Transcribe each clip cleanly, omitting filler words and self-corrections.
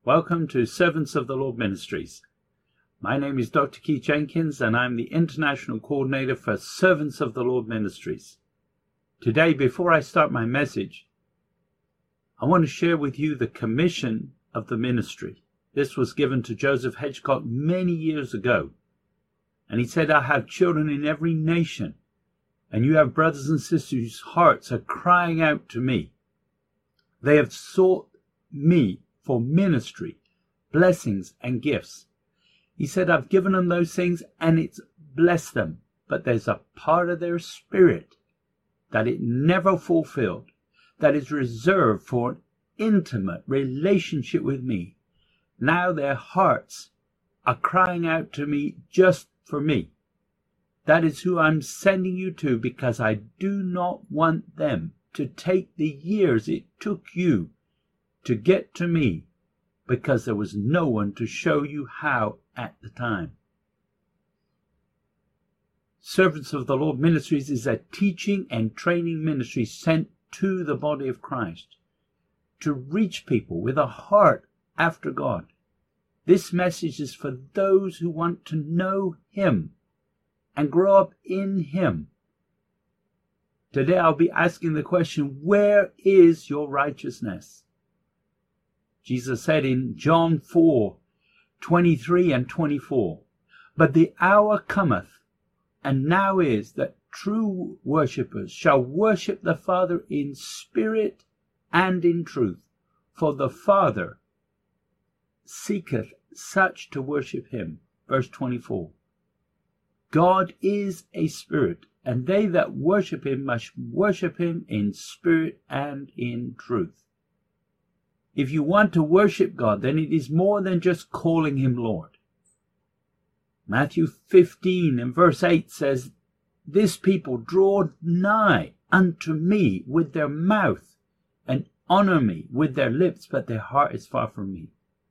Welcome to Servants of the Lord Ministries. My name is Dr. Keith Jenkins, and I'm the International Coordinator for Servants of the Lord Ministries. Today, before I start my message, I want to share with you the commission of the ministry. This was given to Joseph Hedgecock many years ago. And he said, I have children in every nation, and you have brothers and sisters whose hearts are crying out to me. They have sought me for ministry, blessings, and gifts. He said, I've given them those things and it's blessed them. But there's a part of their spirit that it never fulfilled, that is reserved for an intimate relationship with me. Now their hearts are crying out to me just for me. That is who I'm sending you to, because I do not want them to take the years it took you to get to me, because there was no one to show you how at the time. Servants of the Lord Ministries is a teaching and training ministry sent to the body of Christ to reach people with a heart after God. This message is for those who want to know Him and grow up in Him. Today I'll be asking the question, where is your righteousness? Jesus said in John 4:23 and 24, but the hour cometh, and now is, that true worshippers shall worship the Father in spirit and in truth, for the Father seeketh such to worship him. Verse 24. God is a spirit, and they that worship him must worship him in spirit and in truth. If you want to worship God, then it is more than just calling him Lord. Matthew 15 and verse 8 says, this people draw nigh unto me with their mouth and honor me with their lips, but their heart is far from me.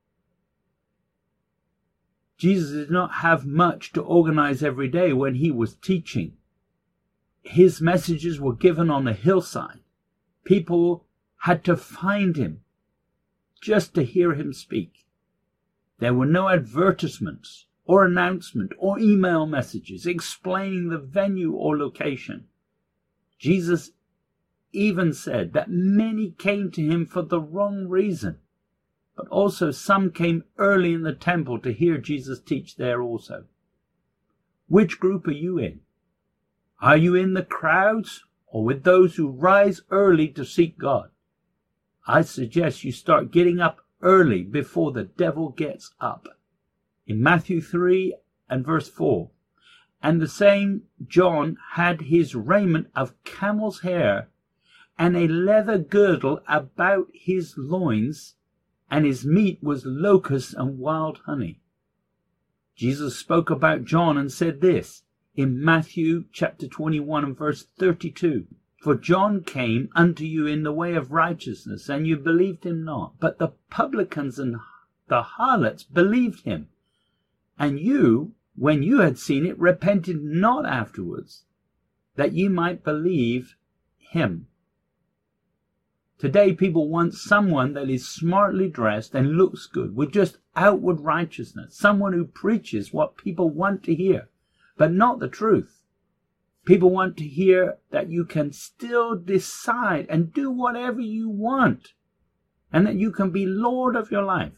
Jesus did not have much to organize every day when he was teaching. His messages were given on a hillside. People had to find him just to hear him speak. There were no advertisements or announcement or email messages explaining the venue or location. Jesus even said that many came to him for the wrong reason, but also some came early in the temple to hear Jesus teach there also. Which group are you in? Are you in the crowds or with those who rise early to seek God? I suggest you start getting up early before the devil gets up. In Matthew 3 and verse 4, and the same John had his raiment of camel's hair and a leather girdle about his loins, and his meat was locusts and wild honey. Jesus spoke about John and said this in Matthew chapter 21 and verse 32. For John came unto you in the way of righteousness, and you believed him not. But the publicans and the harlots believed him. And you, when you had seen it, repented not afterwards, that ye might believe him. Today people want someone that is smartly dressed and looks good, with just outward righteousness. Someone who preaches what people want to hear, but not the truth. People want to hear that you can still decide and do whatever you want, and that you can be Lord of your life.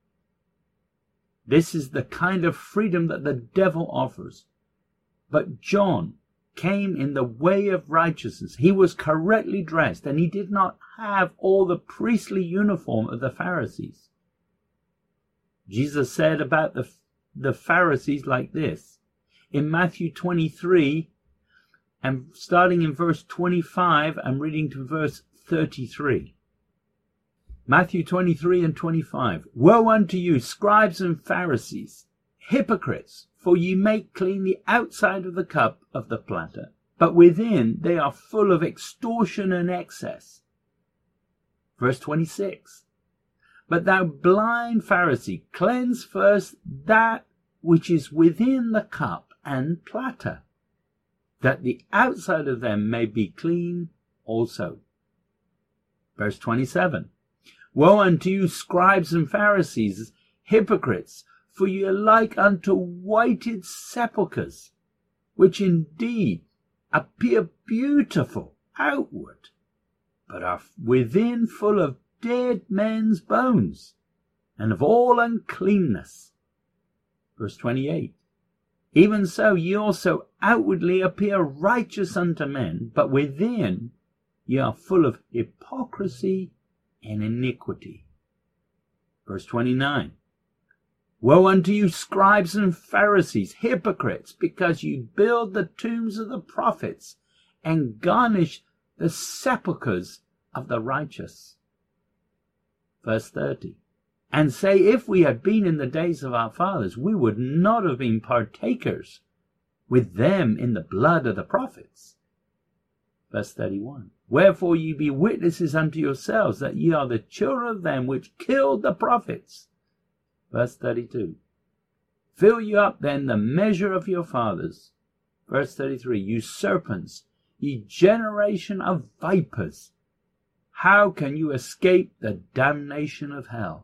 This is the kind of freedom that the devil offers. But John came in the way of righteousness. He was correctly dressed, and he did not have all the priestly uniform of the Pharisees. Jesus said about the Pharisees like this in Matthew 23, and starting in verse 25, I'm reading to verse 33. Matthew 23 and 25. Woe unto you, scribes and Pharisees, hypocrites, for ye make clean the outside of the cup of the platter, but within they are full of extortion and excess. Verse 26. But thou blind Pharisee, cleanse first that which is within the cup and platter, that the outside of them may be clean also. Verse 27. Woe unto you, scribes and Pharisees, hypocrites, for ye are like unto whited sepulchres, which indeed appear beautiful outward, but are within full of dead men's bones, and of all uncleanness. Verse 28. Even so ye also outwardly appear righteous unto men, but within ye are full of hypocrisy and iniquity. Verse 29. Woe unto you, scribes and Pharisees, hypocrites, because you build the tombs of the prophets and garnish the sepulchres of the righteous. Verse 30. And say, if we had been in the days of our fathers, we would not have been partakers with them in the blood of the prophets. Verse 31. Wherefore ye be witnesses unto yourselves that ye are the children of them which killed the prophets. Verse 32. Fill you up then the measure of your fathers. Verse 33. You serpents, ye generation of vipers, how can you escape the damnation of hell?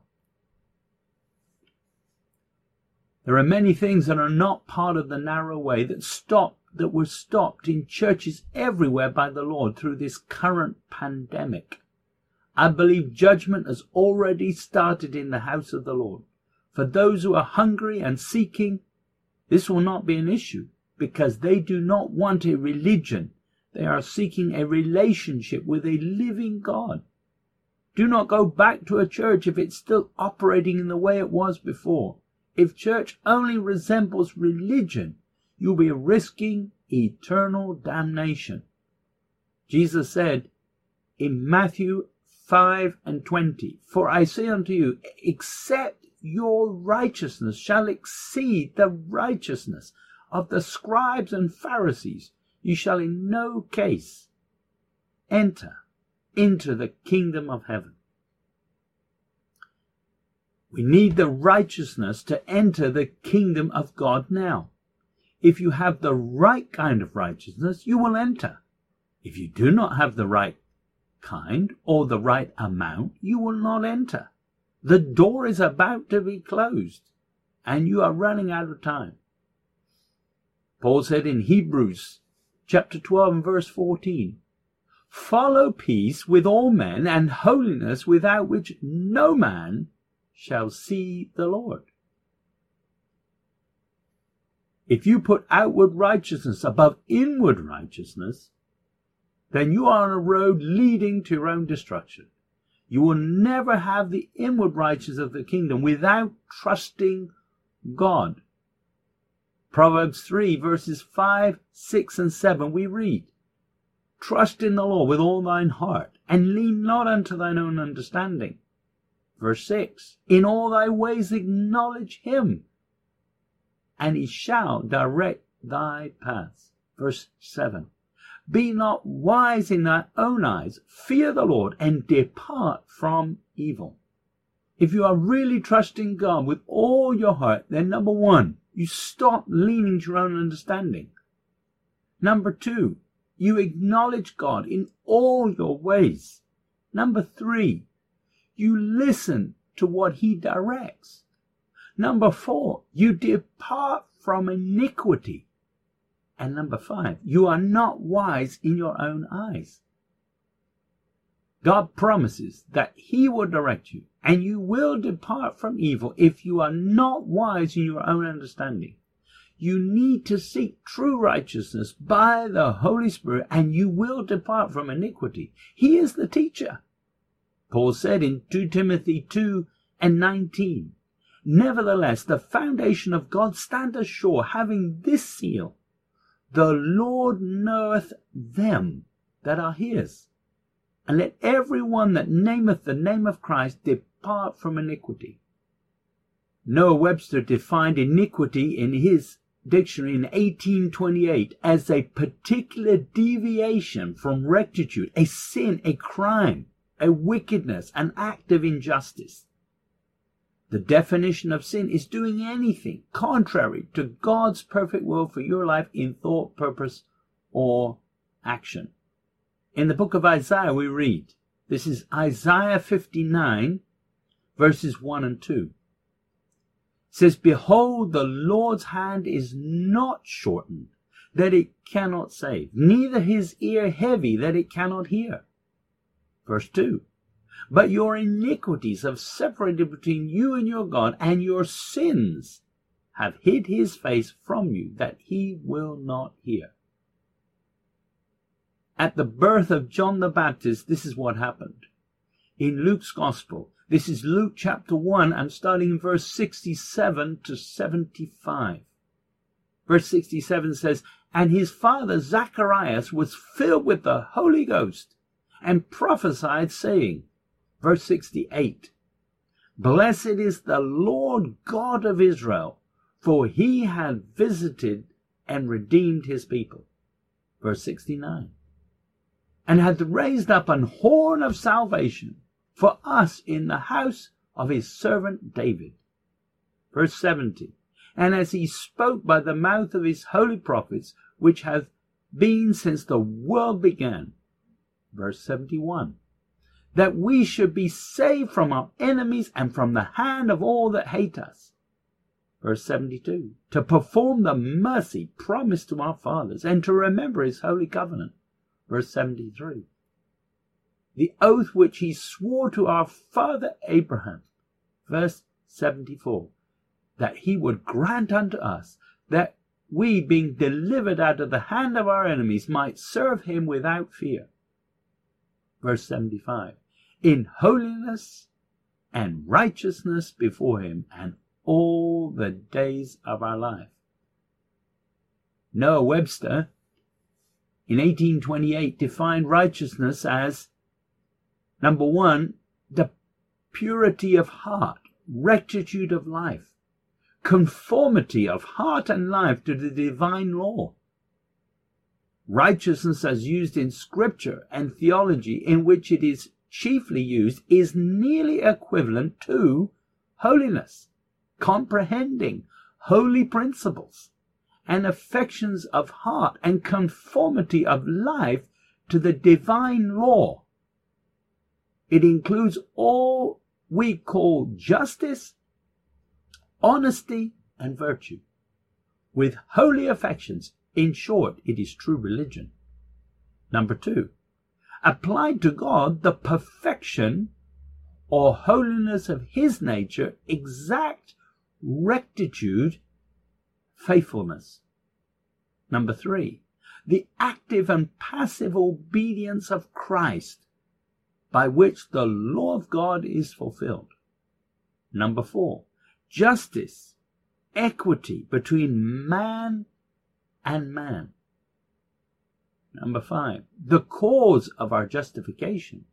There are many things that are not part of the narrow way that were stopped in churches everywhere by the Lord through this current pandemic. I believe judgment has already started in the house of the Lord. For those who are hungry and seeking, this will not be an issue, because they do not want a religion. They are seeking a relationship with a living God. Do not go back to a church if it's still operating in the way it was before. If church only resembles religion, you'll be risking eternal damnation. Jesus said in Matthew 5:20, For I say unto you, except your righteousness shall exceed the righteousness of the scribes and Pharisees, you shall in no case enter into the kingdom of heaven. We need the righteousness to enter the kingdom of God now. If you have the right kind of righteousness, you will enter. If you do not have the right kind or the right amount, you will not enter. The door is about to be closed, and you are running out of time. Paul said in Hebrews chapter 12 and verse 14, Follow peace with all men and holiness, without which no man shall see the Lord. If you put outward righteousness above inward righteousness, then you are on a road leading to your own destruction. You will never have the inward righteousness of the kingdom without trusting God. Proverbs 3 verses 5, 6 and 7 we read, Trust in the Lord with all thine heart, and lean not unto thine own understanding. Verse 6, In all thy ways acknowledge him, and he shall direct thy paths. Verse 7, Be not wise in thy own eyes, fear the Lord, and depart from evil. If you are really trusting God with all your heart, then number one, you stop leaning to your own understanding. Number two, you acknowledge God in all your ways. Number three, you listen to what he directs. Number four, you depart from iniquity. And number five, you are not wise in your own eyes. God promises that he will direct you, and you will depart from evil if you are not wise in your own understanding. You need to seek true righteousness by the Holy Spirit, and you will depart from iniquity. He is the teacher. Paul said in 2 Timothy 2 and 19, Nevertheless, the foundation of God standeth sure, having this seal, The Lord knoweth them that are his. And let every one that nameth the name of Christ depart from iniquity. Noah Webster defined iniquity in his dictionary in 1828 as a particular deviation from rectitude, a sin, a crime, a wickedness, an act of injustice. The definition of sin is doing anything contrary to God's perfect will for your life in thought, purpose, or action. In the book of Isaiah we read, this is Isaiah 59 verses 1 and 2. It says, behold, the Lord's hand is not shortened, that it cannot save, neither his ear heavy, that it cannot hear. Verse 2. But your iniquities have separated between you and your God, and your sins have hid his face from you, that he will not hear. At the birth of John the Baptist, this is what happened. In Luke's Gospel, this is Luke chapter 1, and starting in verse 67 to 75. Verse 67 says, and his father Zacharias was filled with the Holy Ghost, and prophesied, saying, verse 68, blessed is the Lord God of Israel, for he had visited and redeemed his people. Verse 69, and hath raised up an horn of salvation for us in the house of his servant David. Verse 70, and as he spoke by the mouth of his holy prophets, which have been since the world began. Verse 71, that we should be saved from our enemies and from the hand of all that hate us. Verse 72, to perform the mercy promised to our fathers, and to remember his holy covenant. Verse 73, the oath which he swore to our father Abraham. Verse 74, that he would grant unto us that we, being delivered out of the hand of our enemies, might serve him without fear. Verse 75, in holiness and righteousness before him, and all the days of our life. Noah Webster, in 1828, defined righteousness as, number 1, the purity of heart, rectitude of life, conformity of heart and life to the divine law. Righteousness as used in scripture and theology, in which it is chiefly used, is nearly equivalent to holiness, comprehending holy principles and affections of heart and conformity of life to the divine law. It includes all we call justice, honesty, and virtue, with holy affections. In short, it is true religion. Number 2, applied to God, the perfection or holiness of his nature, exact rectitude, faithfulness. Number 3, the active and passive obedience of Christ, by which the law of God is fulfilled. Number 4, justice, equity between man and man. Number 5, the cause of our justification.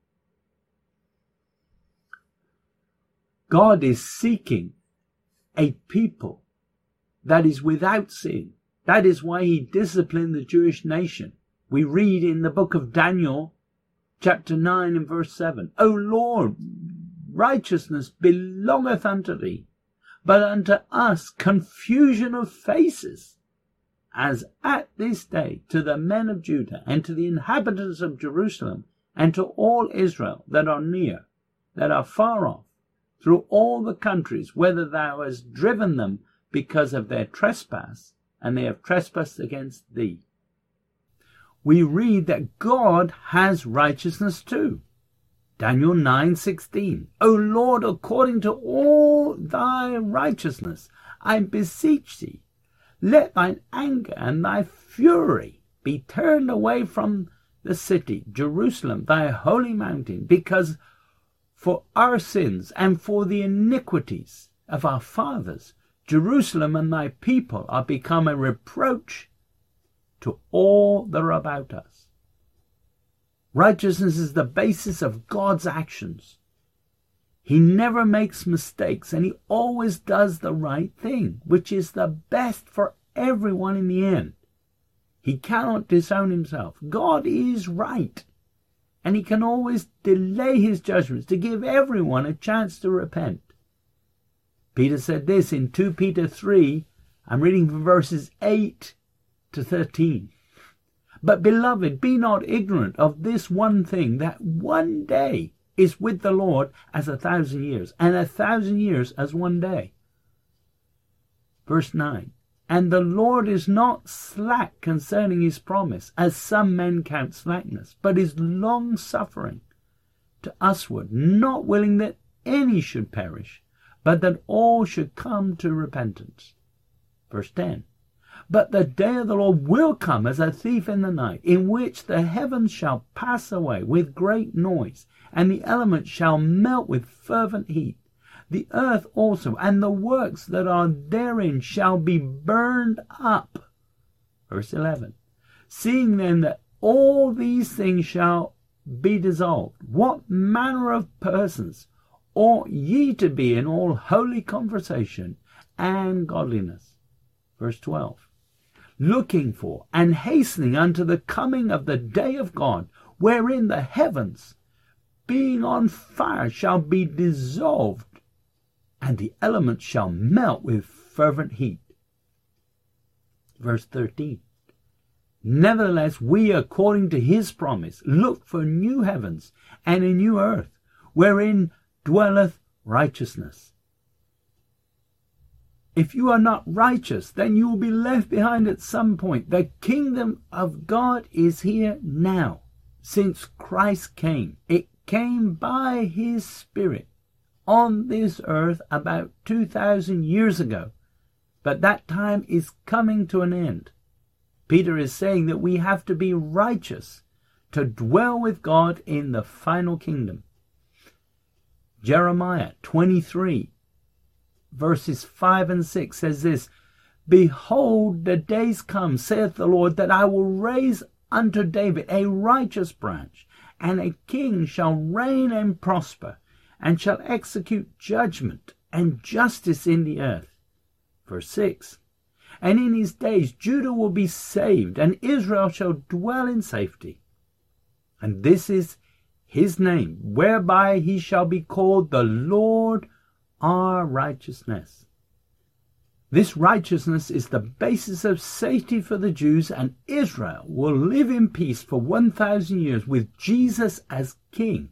God is seeking a people that is without sin. That is why he disciplined the Jewish nation. We read in the book of Daniel, chapter 9 and verse 7, O Lord, righteousness belongeth unto thee, but unto us confusion of faces, as at this day to the men of Judah, and to the inhabitants of Jerusalem, and to all Israel that are near, that are far off, through all the countries, whither thou hast driven them because of their trespass, and they have trespassed against thee. We read that God has righteousness too. Daniel 9:16, O Lord, according to all thy righteousness, I beseech thee, let thine anger and thy fury be turned away from the city, Jerusalem, thy holy mountain, because for our sins and for the iniquities of our fathers, Jerusalem and thy people are become a reproach to all that are about us. Righteousness is the basis of God's actions. He never makes mistakes, and he always does the right thing, which is the best for everyone in the end. He cannot disown himself. God is right, and he can always delay his judgments to give everyone a chance to repent. Peter said this in 2 Peter 3, I'm reading from verses 8 to 13. But beloved, be not ignorant of this one thing, that one day is with the Lord as 1,000 years, and 1,000 years as one day. Verse 9, and the Lord is not slack concerning his promise, as some men count slackness, but is long-suffering to usward, not willing that any should perish, but that all should come to repentance. Verse 10, but the day of the Lord will come as a thief in the night, in which the heavens shall pass away with great noise, and the elements shall melt with fervent heat. The earth also and the works that are therein shall be burned up. Verse 11, seeing then that all these things shall be dissolved, what manner of persons ought ye to be in all holy conversation and godliness? Verse 12, looking for and hastening unto the coming of the day of God, wherein the heavens, being on fire, shall be dissolved, and the elements shall melt with fervent heat. Verse 13, nevertheless, we, according to his promise, look for new heavens and a new earth, wherein dwelleth righteousness. If you are not righteous, then you will be left behind at some point. The kingdom of God is here now. Since Christ came, it came by his Spirit on this earth about 2,000 years ago. But that time is coming to an end. Peter is saying that we have to be righteous to dwell with God in the final kingdom. Jeremiah 23 verses 5 and 6 says this, behold, the days come, saith the Lord, that I will raise unto David a righteous branch, and a king shall reign and prosper, and shall execute judgment and justice in the earth. Verse 6, and in his days Judah will be saved, and Israel shall dwell in safety. And this is his name, whereby he shall be called the Lord our righteousness. This righteousness is the basis of safety for the Jews, and Israel will live in peace for 1,000 years with Jesus as king.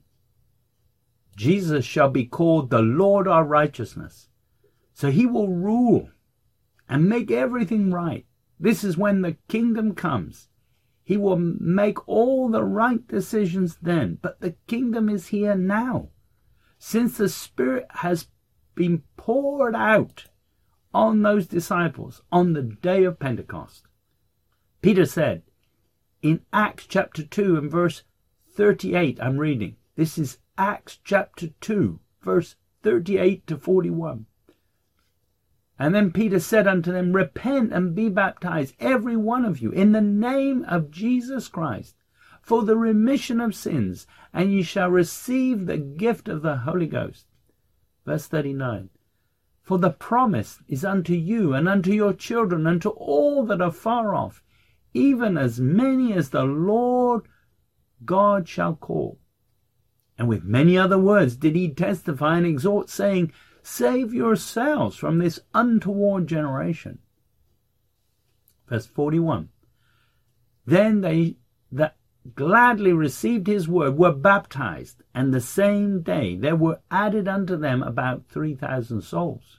Jesus shall be called the Lord our righteousness. So he will rule and make everything right. This is when the kingdom comes. He will make all the right decisions then, but the kingdom is here now. Since the Spirit has been poured out on those disciples on the day of Pentecost. Peter said in Acts chapter 2 and verse 38, I'm reading. This is Acts chapter 2, verse 38 to 41. And then Peter said unto them, repent and be baptized, every one of you, in the name of Jesus Christ, for the remission of sins, and ye shall receive the gift of the Holy Ghost. Verse 39, for the promise is unto you and unto your children and to all that are far off, even as many as the Lord God shall call. And with many other words did he testify and exhort, saying, save yourselves from this untoward generation. Verse 41, then they that gladly received his word were baptized, and the same day there were added unto them about 3,000 souls.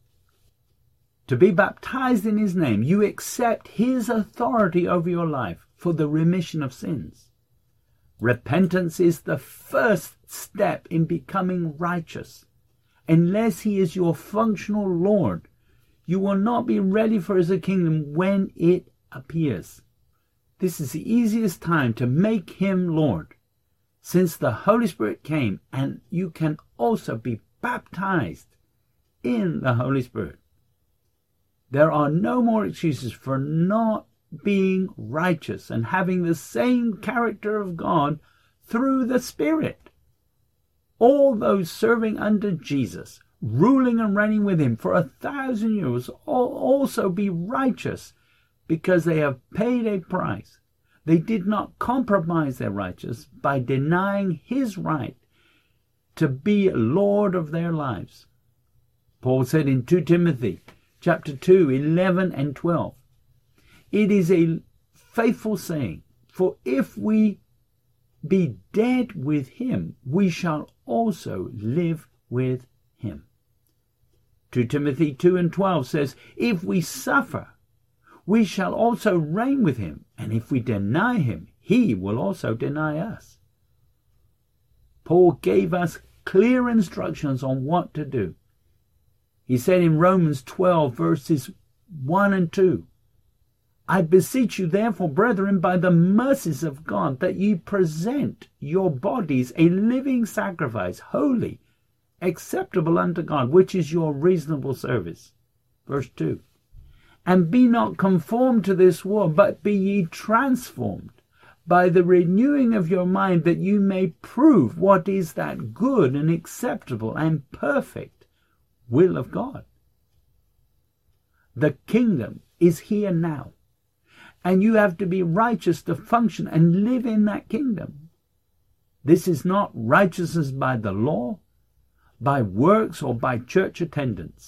To be baptized in his name, you accept his authority over your life for the remission of sins. Repentance is the first step in becoming righteous. Unless he is your functional Lord, you will not be ready for his kingdom when it appears. This is the easiest time to make him Lord, since the Holy Spirit came, and you can also be baptized in the Holy Spirit. There are no more excuses for not being righteous and having the same character of God through the Spirit. All those serving under Jesus, ruling and reigning with him for 1,000 years, will also be righteous because they have paid a price. They did not compromise their righteousness by denying his right to be Lord of their lives. Paul said in 2 Timothy chapter 2, 11 and 12, it is a faithful saying, for if we be dead with him, we shall also live with him. 2 Timothy 2:12 says, if we suffer, we shall also reign with him, and if we deny him, he will also deny us. Paul gave us clear instructions on what to do. He said in Romans 12, verses 1 and 2, I beseech you therefore, brethren, by the mercies of God, that ye present your bodies a living sacrifice, holy, acceptable unto God, which is your reasonable service. Verse 2, and be not conformed to this world, but be ye transformed by the renewing of your mind, that you may prove what is that good and acceptable and perfect will of God. The kingdom is here now, and you have to be righteous to function and live in that kingdom. This is not righteousness by the law, by works, or by church attendance.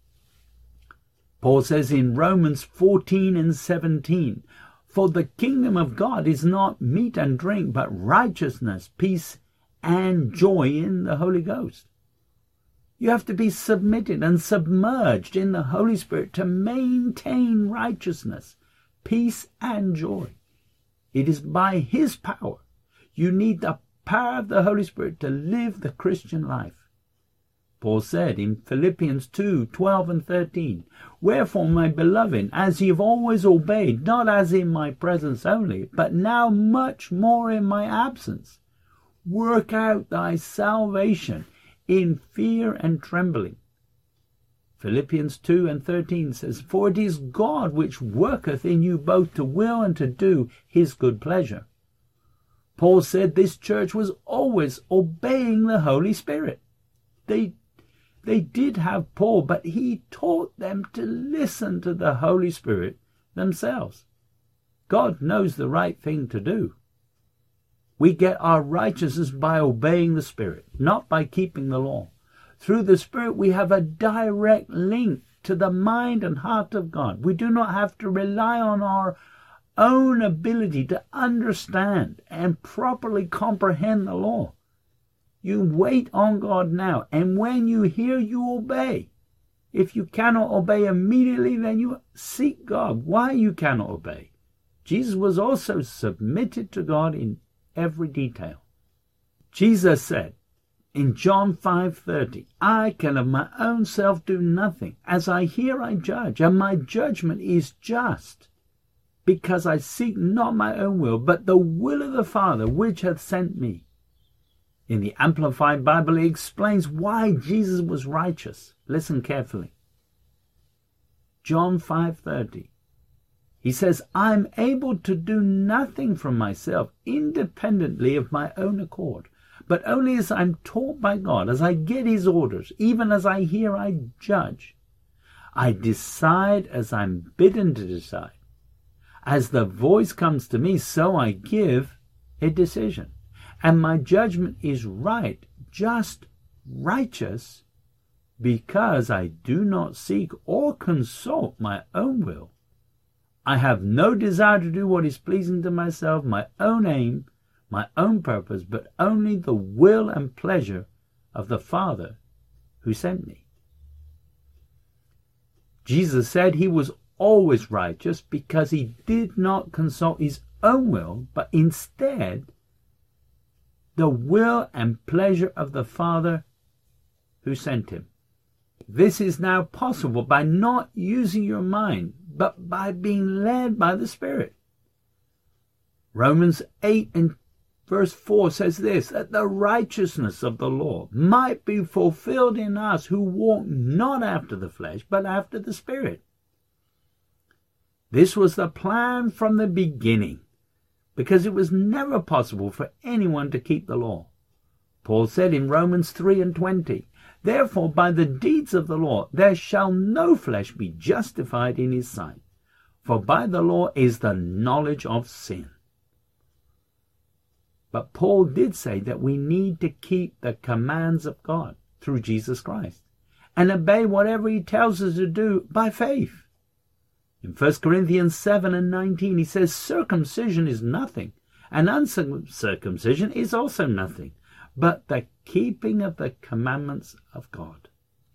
Paul says in Romans 14 and 17, for the kingdom of God is not meat and drink, but righteousness, peace, and joy in the Holy Ghost. You have to be submitted and submerged in the Holy Spirit to maintain righteousness, peace, and joy. It is by his power. You need the power of the Holy Spirit to live the Christian life. Paul said in Philippians 2:12 and 13, wherefore, my beloved, as ye have always obeyed, not as in my presence only, but now much more in my absence, work out thy salvation in fear and trembling. Philippians 2 and 13 says, for it is God which worketh in you both to will and to do his good pleasure. Paul said this church was always obeying the Holy Spirit. They did have Paul, but he taught them to listen to the Holy Spirit themselves. God knows the right thing to do. We get our righteousness by obeying the Spirit, not by keeping the law. Through the Spirit we have a direct link to the mind and heart of God. We do not have to rely on our own ability to understand and properly comprehend the law. You wait on God now, and when you hear, you obey. If you cannot obey immediately, then you seek God. Why you cannot obey? Jesus was also submitted to God in every detail. Jesus said in John 5:30, I can of my own self do nothing. As I hear, I judge, and my judgment is just, because I seek not my own will, but the will of the Father which hath sent me. In the Amplified Bible, he explains why Jesus was righteous. Listen carefully. John 5:30. He says, I'm able to do nothing from myself independently of my own accord, but only as I'm taught by God, as I get his orders, even as I hear, I judge. I decide as I'm bidden to decide. As the voice comes to me, so I give a decision. And my judgment is right, just, righteous, because I do not seek or consult my own will. I have no desire to do what is pleasing to myself, my own aim, my own purpose, but only the will and pleasure of the Father who sent me. Jesus said he was always righteous because he did not consult his own will, but instead the will and pleasure of the Father who sent him. This is now possible by not using your mind, but by being led by the Spirit. Romans 8 and verse 4 says this, that the righteousness of the law might be fulfilled in us who walk not after the flesh, but after the Spirit. This was the plan from the beginning, because it was never possible for anyone to keep the law. Paul said in Romans 3 and 20, therefore by the deeds of the law there shall no flesh be justified in his sight, for by the law is the knowledge of sin. But Paul did say that we need to keep the commands of God through Jesus Christ and obey whatever he tells us to do by faith. In 1 Corinthians 7 and 19, he says, circumcision is nothing, And uncircumcision is also nothing, but the keeping of the commandments of God.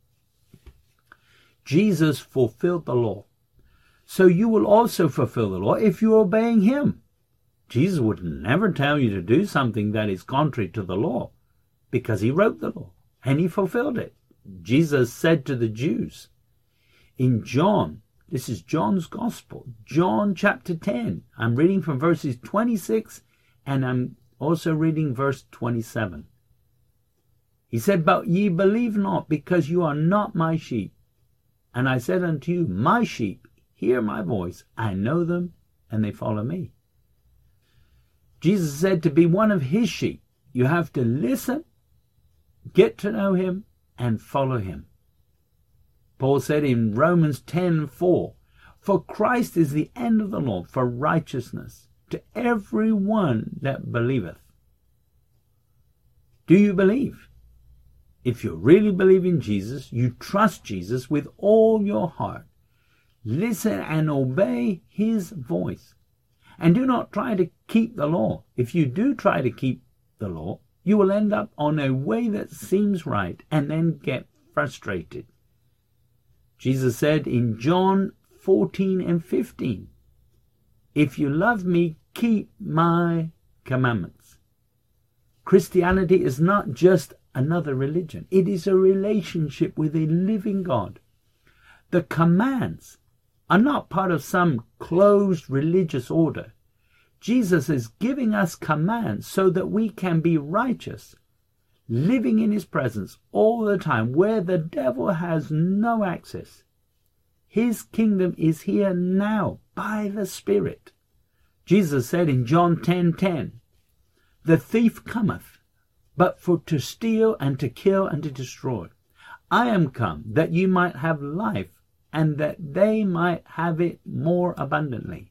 Jesus fulfilled the law. So you will also fulfill the law if you're obeying him. Jesus would never tell you to do something that is contrary to the law, because he wrote the law and he fulfilled it. Jesus said to the Jews in John, this is John's Gospel, John chapter 10. I'm reading from verses 26 and I'm also reading verse 27. He said, "But ye believe not, because you are not my sheep. And I said unto you, my sheep hear my voice. I know them, and they follow me." Jesus said to be one of his sheep, you have to listen, get to know him, and follow him. Paul said in Romans 10:4, "For Christ is the end of the law for righteousness to every one that believeth." Do you believe? If you really believe in Jesus, you trust Jesus with all your heart. Listen and obey his voice. And do not try to keep the law. If you do try to keep the law, you will end up on a way that seems right and then get frustrated. Jesus said in John 14:15, "If you love me, keep my commandments." Christianity is not just another religion. It is a relationship with a living God. The commands are not part of some closed religious order. Jesus is giving us commands so that we can be righteous, living in his presence all the time, where the devil has no access. His kingdom is here now by the Spirit. Jesus said in John 10:10, "The thief cometh, but for to steal and to kill and to destroy. I am come that you might have life, and that they might have it more abundantly."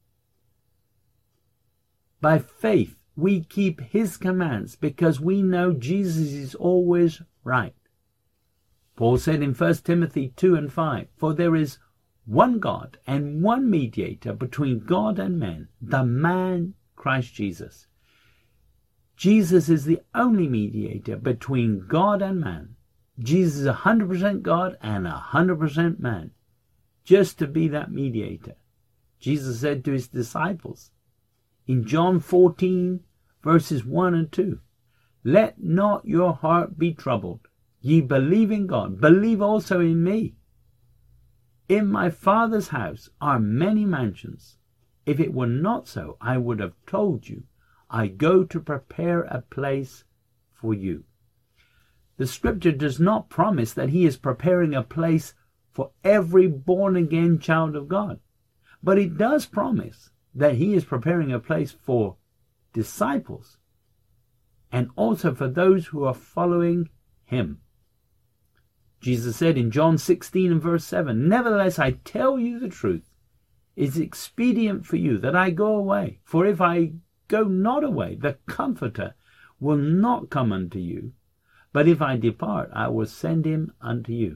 By faith, we keep his commands because we know Jesus is always right. Paul said in 1 Timothy 2:5, "For there is one God and one mediator between God and men, the man Christ Jesus." Jesus is the only mediator between God and man. Jesus is 100% God and 100% man, just to be that mediator. Jesus said to his disciples in John 14, verses 1 and 2, "Let not your heart be troubled. Ye believe in God, believe also in me. In my Father's house are many mansions. If it were not so, I would have told you. I go to prepare a place for you." The scripture does not promise that he is preparing a place for every born-again child of God, but it does promise that he is preparing a place for disciples and also for those who are following him. Jesus said in John 16 and verse 7, "Nevertheless, I tell you the truth. It is expedient for you that I go away. For if I go not away, the Comforter will not come unto you. But if I depart, I will send him unto you."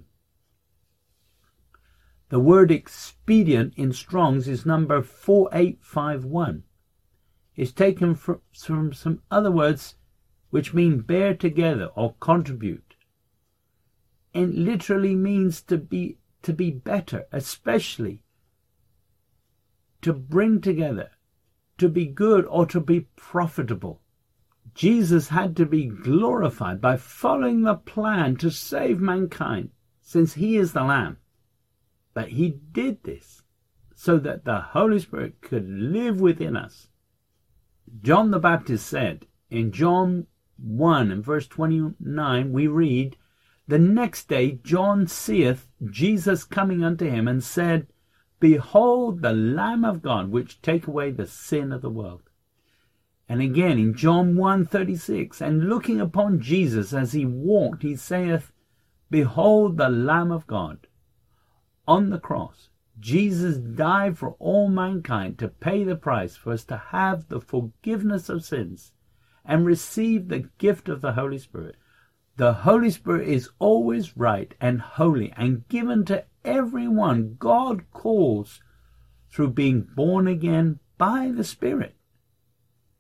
The word expedient in Strong's is number 4851. It's taken from some other words which mean bear together or contribute. And literally means to be better, especially to bring together, to be good or to be profitable. Jesus had to be glorified by following the plan to save mankind, since he is the Lamb. But he did this so that the Holy Spirit could live within us. John the Baptist said in John 1 and verse 29, we read, "The next day John seeth Jesus coming unto him, and said, Behold the Lamb of God, which take away the sin of the world." And again in John 1:36, "And looking upon Jesus as he walked, he saith, Behold the Lamb of God." On the cross, Jesus died for all mankind to pay the price for us to have the forgiveness of sins and receive the gift of the Holy Spirit. The Holy Spirit is always right and holy and given to everyone God calls through being born again by the Spirit.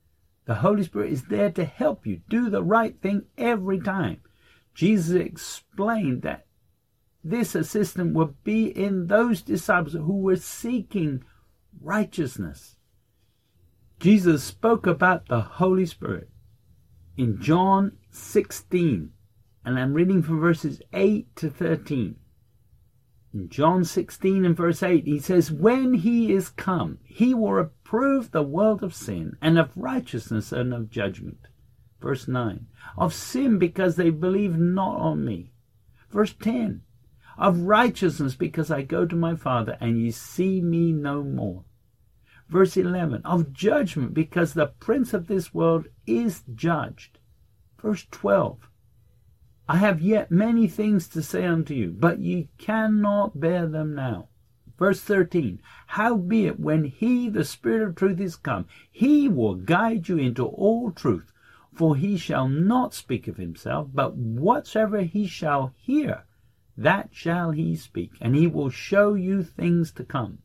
The Holy Spirit is there to help you do the right thing every time. Jesus explained that this assistant would be in those disciples who were seeking righteousness. Jesus spoke about the Holy Spirit in John 16, and I'm reading from verses 8 to 13. In John 16 and verse 8, he says, "When he is come, he will reprove the world of sin, and of righteousness, and of judgment." Verse 9, "Of sin, because they believe not on me." Verse 10, "Of righteousness, because I go to my Father, and ye see me no more." Verse 11, "Of judgment, because the prince of this world is judged." Verse 12, "I have yet many things to say unto you, but ye cannot bear them now." Verse 13, "Howbeit, when he, the Spirit of truth, is come, he will guide you into all truth. For he shall not speak of himself, but whatsoever he shall hear, that shall he speak, and he will show you things to come."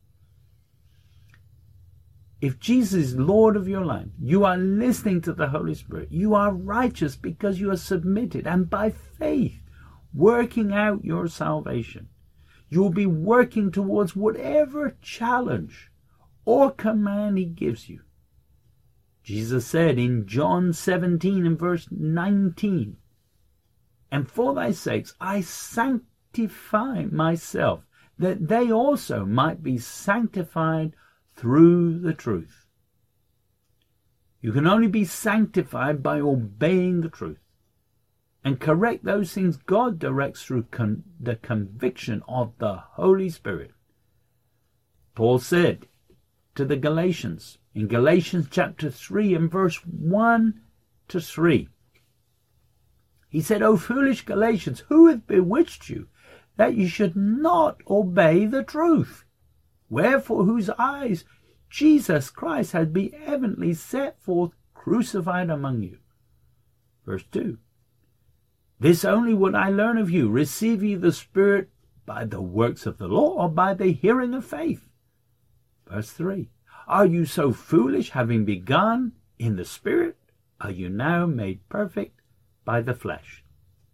If Jesus is Lord of your life, you are listening to the Holy Spirit. You are righteous because you are submitted, and by faith working out your salvation. You will be working towards whatever challenge or command he gives you. Jesus said in John 17 and verse 19, "And for thy sakes I sanctify myself, that they also might be sanctified through the truth." You can only be sanctified by obeying the truth and correct those things God directs through the conviction of the Holy Spirit. Paul said to the Galatians in Galatians chapter 3 and verse 1 to 3, he said, "O foolish Galatians, who hath bewitched you, that you should not obey the truth? Wherefore, whose eyes Jesus Christ has been evidently set forth crucified among you." Verse 2, "This only would I learn of you, receive ye the Spirit by the works of the law, or by the hearing of faith?" Verse 3, "Are you so foolish, having begun in the Spirit, are you now made perfect by the flesh?"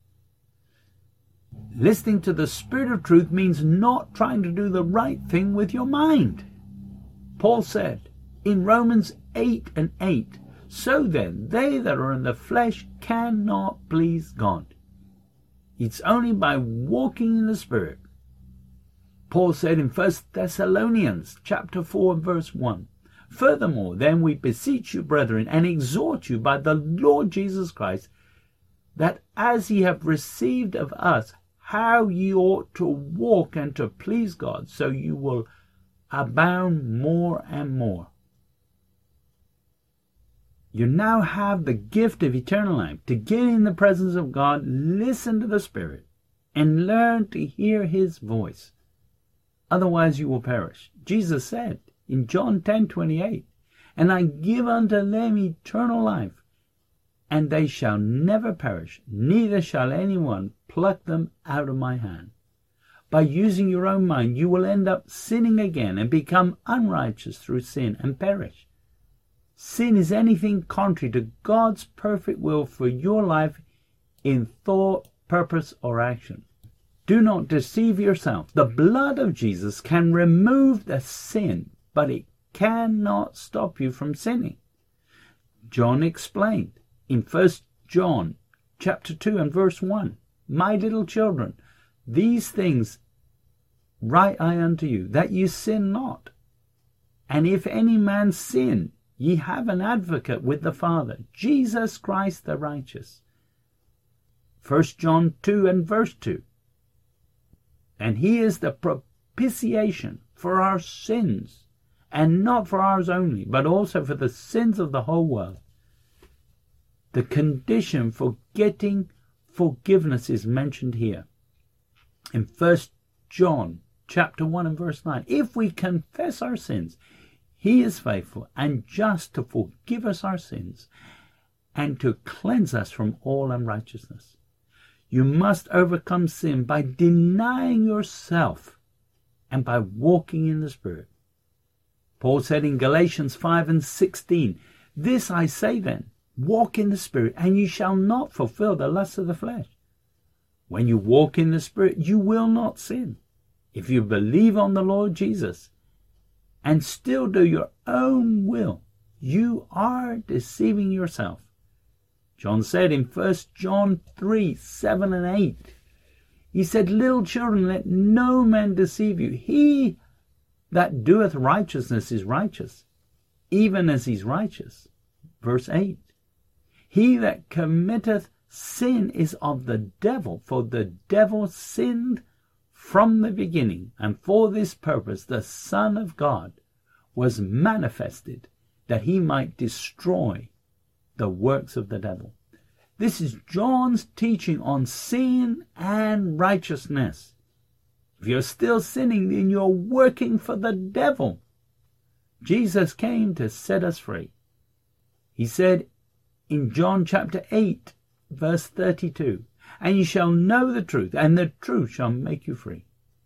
Listening to the Spirit of truth means not trying to do the right thing with your mind. Paul said in Romans 8 and 8, "So then, they that are in the flesh cannot please God." It's only by walking in the Spirit. Paul said in 1 Thessalonians chapter 4 and verse 1, "Furthermore, then we beseech you, brethren, and exhort you by the Lord Jesus Christ, that as ye have received of us how ye ought to walk and to please God, so you will abound more and more." You now have the gift of eternal life to get in the presence of God, listen to the Spirit, and learn to hear his voice. Otherwise you will perish. Jesus said in John 10:28, "And I give unto them eternal life, and they shall never perish, neither shall anyone pluck them out of my hand." By using your own mind, you will end up sinning again and become unrighteous through sin and perish. Sin is anything contrary to God's perfect will for your life in thought, purpose, or action. Do not deceive yourself. The blood of Jesus can remove the sin, but it cannot stop you from sinning. John explained in 1 John chapter 2 and verse 1, "My little children, these things write I unto you, that ye sin not. And if any man sin, ye have an advocate with the Father, Jesus Christ the righteous." 1 John 2 and verse 2, "And he is the propitiation for our sins, and not for ours only, but also for the sins of the whole world." The condition for getting forgiveness is mentioned here in 1 John chapter 1 and verse 9. "If we confess our sins, he is faithful and just to forgive us our sins and to cleanse us from all unrighteousness." You must overcome sin by denying yourself and by walking in the Spirit. Paul said in Galatians 5 and 16, This I say then, walk in the Spirit, and you shall not fulfill the lusts of the flesh. When you walk in the Spirit, you will not sin. If you believe on the Lord Jesus and still do your own will, you are deceiving yourself. John said in 1 John 3, 7 and 8, he said, little children, let no man deceive you. He that doeth righteousness is righteous, even as he is righteous. Verse 8, he that committeth sin is of the devil, for the devil sinned from the beginning, and for this purpose the Son of God was manifested, that he might destroy the works of the devil. This is John's teaching on sin and righteousness. If you're still sinning, then you're working for the devil. Jesus came to set us free. He said in John chapter 8, verse 32, and you shall know the truth, and the truth shall make you free.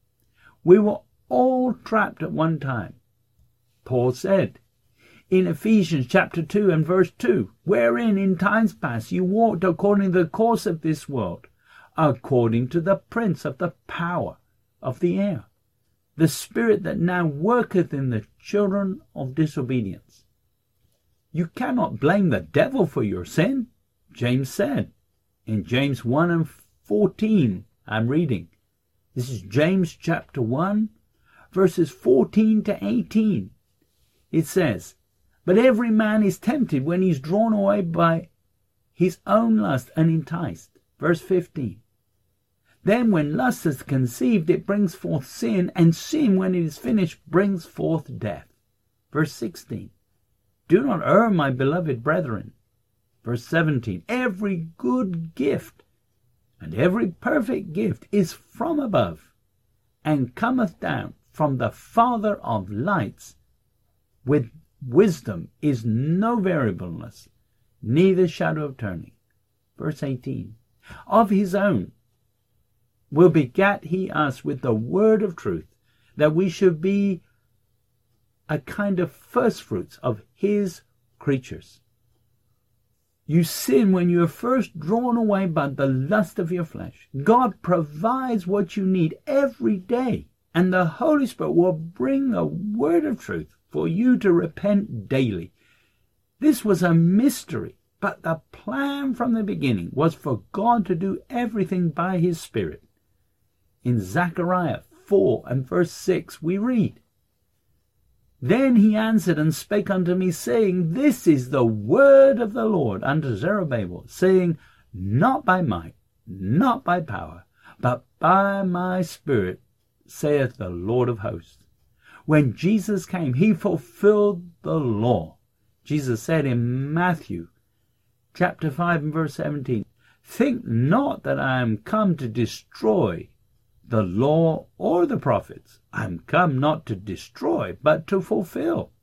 We were all trapped at one time. Paul said in Ephesians chapter 2 and verse 2, wherein in times past you walked according to the course of this world, according to the prince of the power of the air, the spirit that now worketh in the children of disobedience. You cannot blame the devil for your sin. James said in James 1 and 14, I'm reading. This is James chapter 1, verses 14 to 18. It says, but every man is tempted when he's drawn away by his own lust and enticed. Verse 15. Then when lust is conceived, it brings forth sin, and sin, when it is finished, brings forth death. Verse 16. Do not err, my beloved brethren. Verse 17. Every good gift and every perfect gift is from above, and cometh down from the Father of lights. With wisdom is no variableness, neither shadow of turning. Verse 18. Of his own will begat he us with the word of truth, that we should be a kind of firstfruits of his creatures. You sin when you are first drawn away by the lust of your flesh. God provides what you need every day, and the Holy Spirit will bring a word of truth for you to repent daily. This was a mystery, but the plan from the beginning was for God to do everything by his Spirit. In Zechariah 4 and verse 6 we read, Then he answered and spake unto me, saying, This is the word of the Lord unto Zerubbabel, saying, Not by might, not by power, but by my Spirit, saith the Lord of hosts. When Jesus came, he fulfilled the law. Jesus said in Matthew chapter 5 and verse 17, Think not that I am come to destroy the law or the prophets. I am come not to destroy, but to fulfill.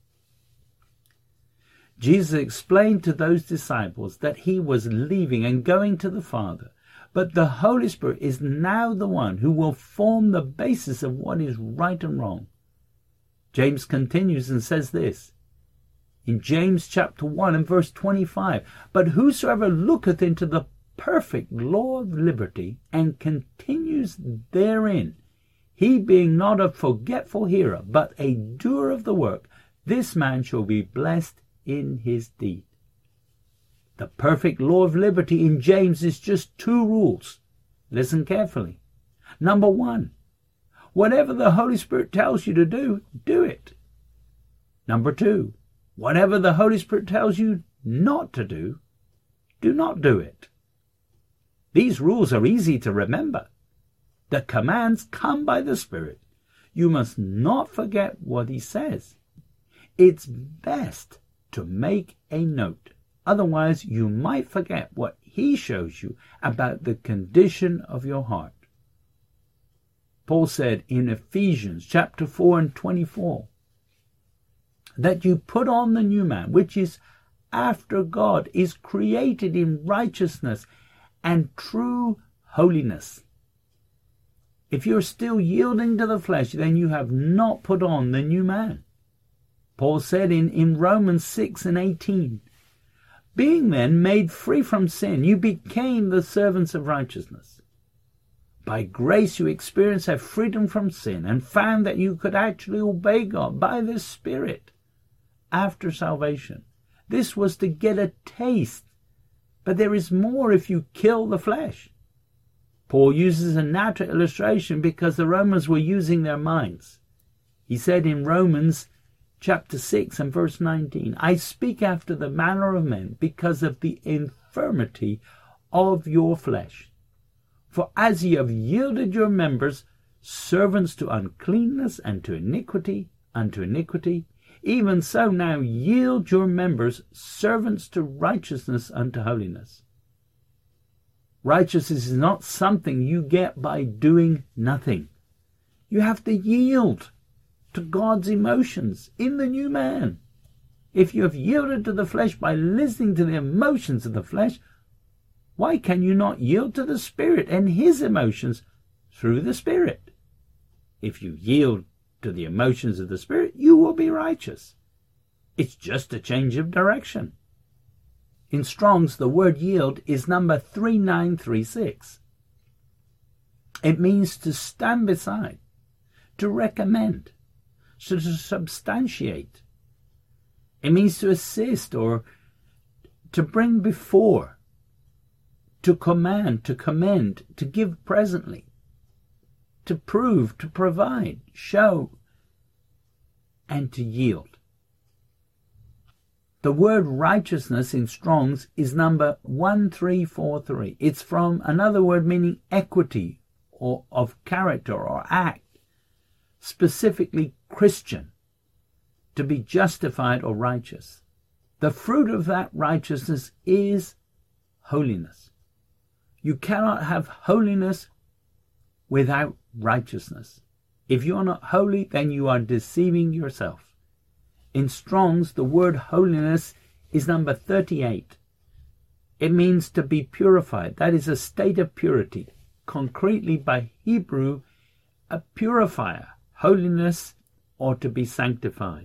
Jesus explained to those disciples that he was leaving and going to the Father, but the Holy Spirit is now the one who will form the basis of what is right and wrong. James continues and says this, in James chapter 1 and verse 25, But whosoever looketh into the perfect law of liberty, and continues therein, he being not a forgetful hearer, but a doer of the work, this man shall be blessed in his deed. The perfect law of liberty in James is just 2 rules. Listen carefully. Number 1, whatever the Holy Spirit tells you to do, do it. Number 2, whatever the Holy Spirit tells you not to do, do not do it. These rules are easy to remember. The commands come by the Spirit. You must not forget what he says. It's best to make a note. Otherwise, you might forget what he shows you about the condition of your heart. Paul said in Ephesians chapter 4 and 24, that you put on the new man, which is after God, is created in righteousness and true holiness. If you're still yielding to the flesh, then you have not put on the new man. Paul said in Romans 6 and 18, being then made free from sin, you became the servants of righteousness. By grace you experienced a freedom from sin and found that you could actually obey God by the Spirit after salvation. This was to get a taste, but there is more if you kill the flesh. Paul uses a natural illustration because the Romans were using their minds. He said in Romans chapter 6 and verse 19, I speak after the manner of men because of the infirmity of your flesh. For as ye have yielded your members servants to uncleanness and to iniquity, unto iniquity, even so now yield your members servants to righteousness unto holiness. Righteousness is not something you get by doing nothing. You have to yield to God's emotions in the new man. If you have yielded to the flesh by listening to the emotions of the flesh, why can you not yield to the Spirit and His emotions through the Spirit? If you yield to the emotions of the Spirit, you will be righteous. It's just a change of direction. In Strong's, the word yield is number 3936. It means to stand beside, to recommend, to substantiate. It means to assist or to bring before, to command, to commend, to give presently, to prove, to provide, show, and to yield. The word righteousness in Strong's is number 1343. It's from another word meaning equity or of character or act, specifically Christian, to be justified or righteous. The fruit of that righteousness is holiness. You cannot have holiness without righteousness. If you are not holy, then you are deceiving yourself. In Strong's, the word holiness is number 38. It means to be purified. That is a state of purity. Concretely, by Hebrew, a purifier, holiness, or to be sanctified.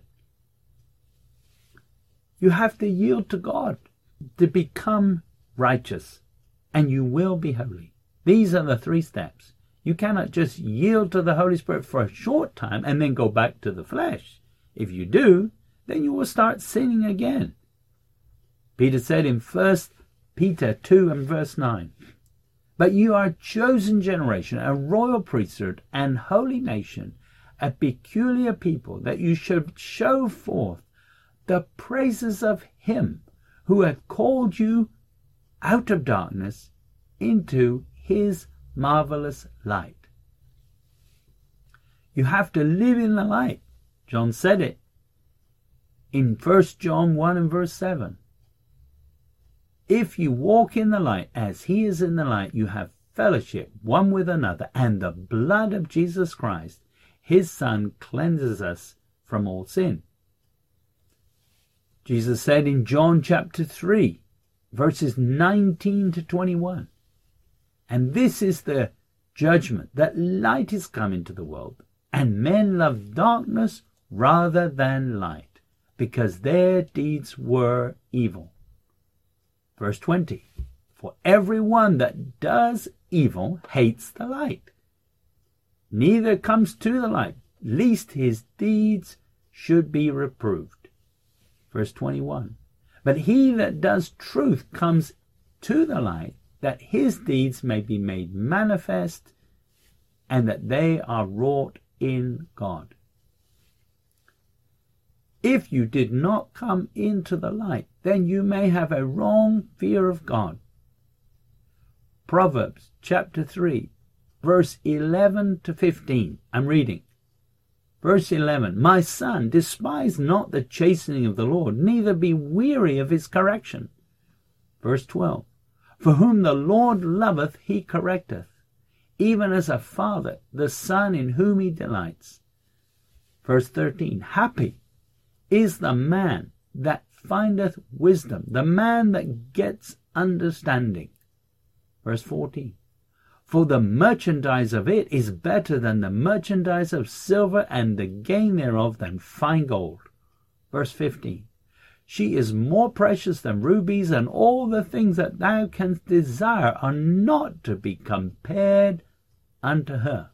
You have to yield to God to become righteous, and you will be holy. These are the 3 steps. You cannot just yield to the Holy Spirit for a short time and then go back to the flesh. If you do, then you will start sinning again. Peter said in 1 Peter 2 and verse 9, But you are a chosen generation, a royal priesthood, and holy nation, a peculiar people, that you should show forth the praises of Him who hath called you out of darkness into His marvelous light. You have to live in the light. John said it in 1 John 1 and verse 7. If you walk in the light as He is in the light, you have fellowship one with another, and the blood of Jesus Christ, His Son, cleanses us from all sin. Jesus said in John chapter 3, verses 19 to 21, And this is the judgment, that light is come into the world, and men love darkness rather than light, because their deeds were evil. Verse 20, For every one that does evil hates the light, neither comes to the light, lest his deeds should be reproved. Verse 21, But he that does truth comes to the light, that his deeds may be made manifest, and that they are wrought in God. If you did not come into the light, then you may have a wrong fear of God. Proverbs chapter 3, verse 11 to 15. I'm reading. Verse 11, My son, despise not the chastening of the Lord, neither be weary of his correction. Verse 12, For whom the Lord loveth, he correcteth, even as a father the son in whom he delights. Verse 13, Happy is the man that findeth wisdom, the man that gets understanding. Verse 14, For the merchandise of it is better than the merchandise of silver, and the gain thereof than fine gold. Verse 15. She is more precious than rubies, and all the things that thou canst desire are not to be compared unto her.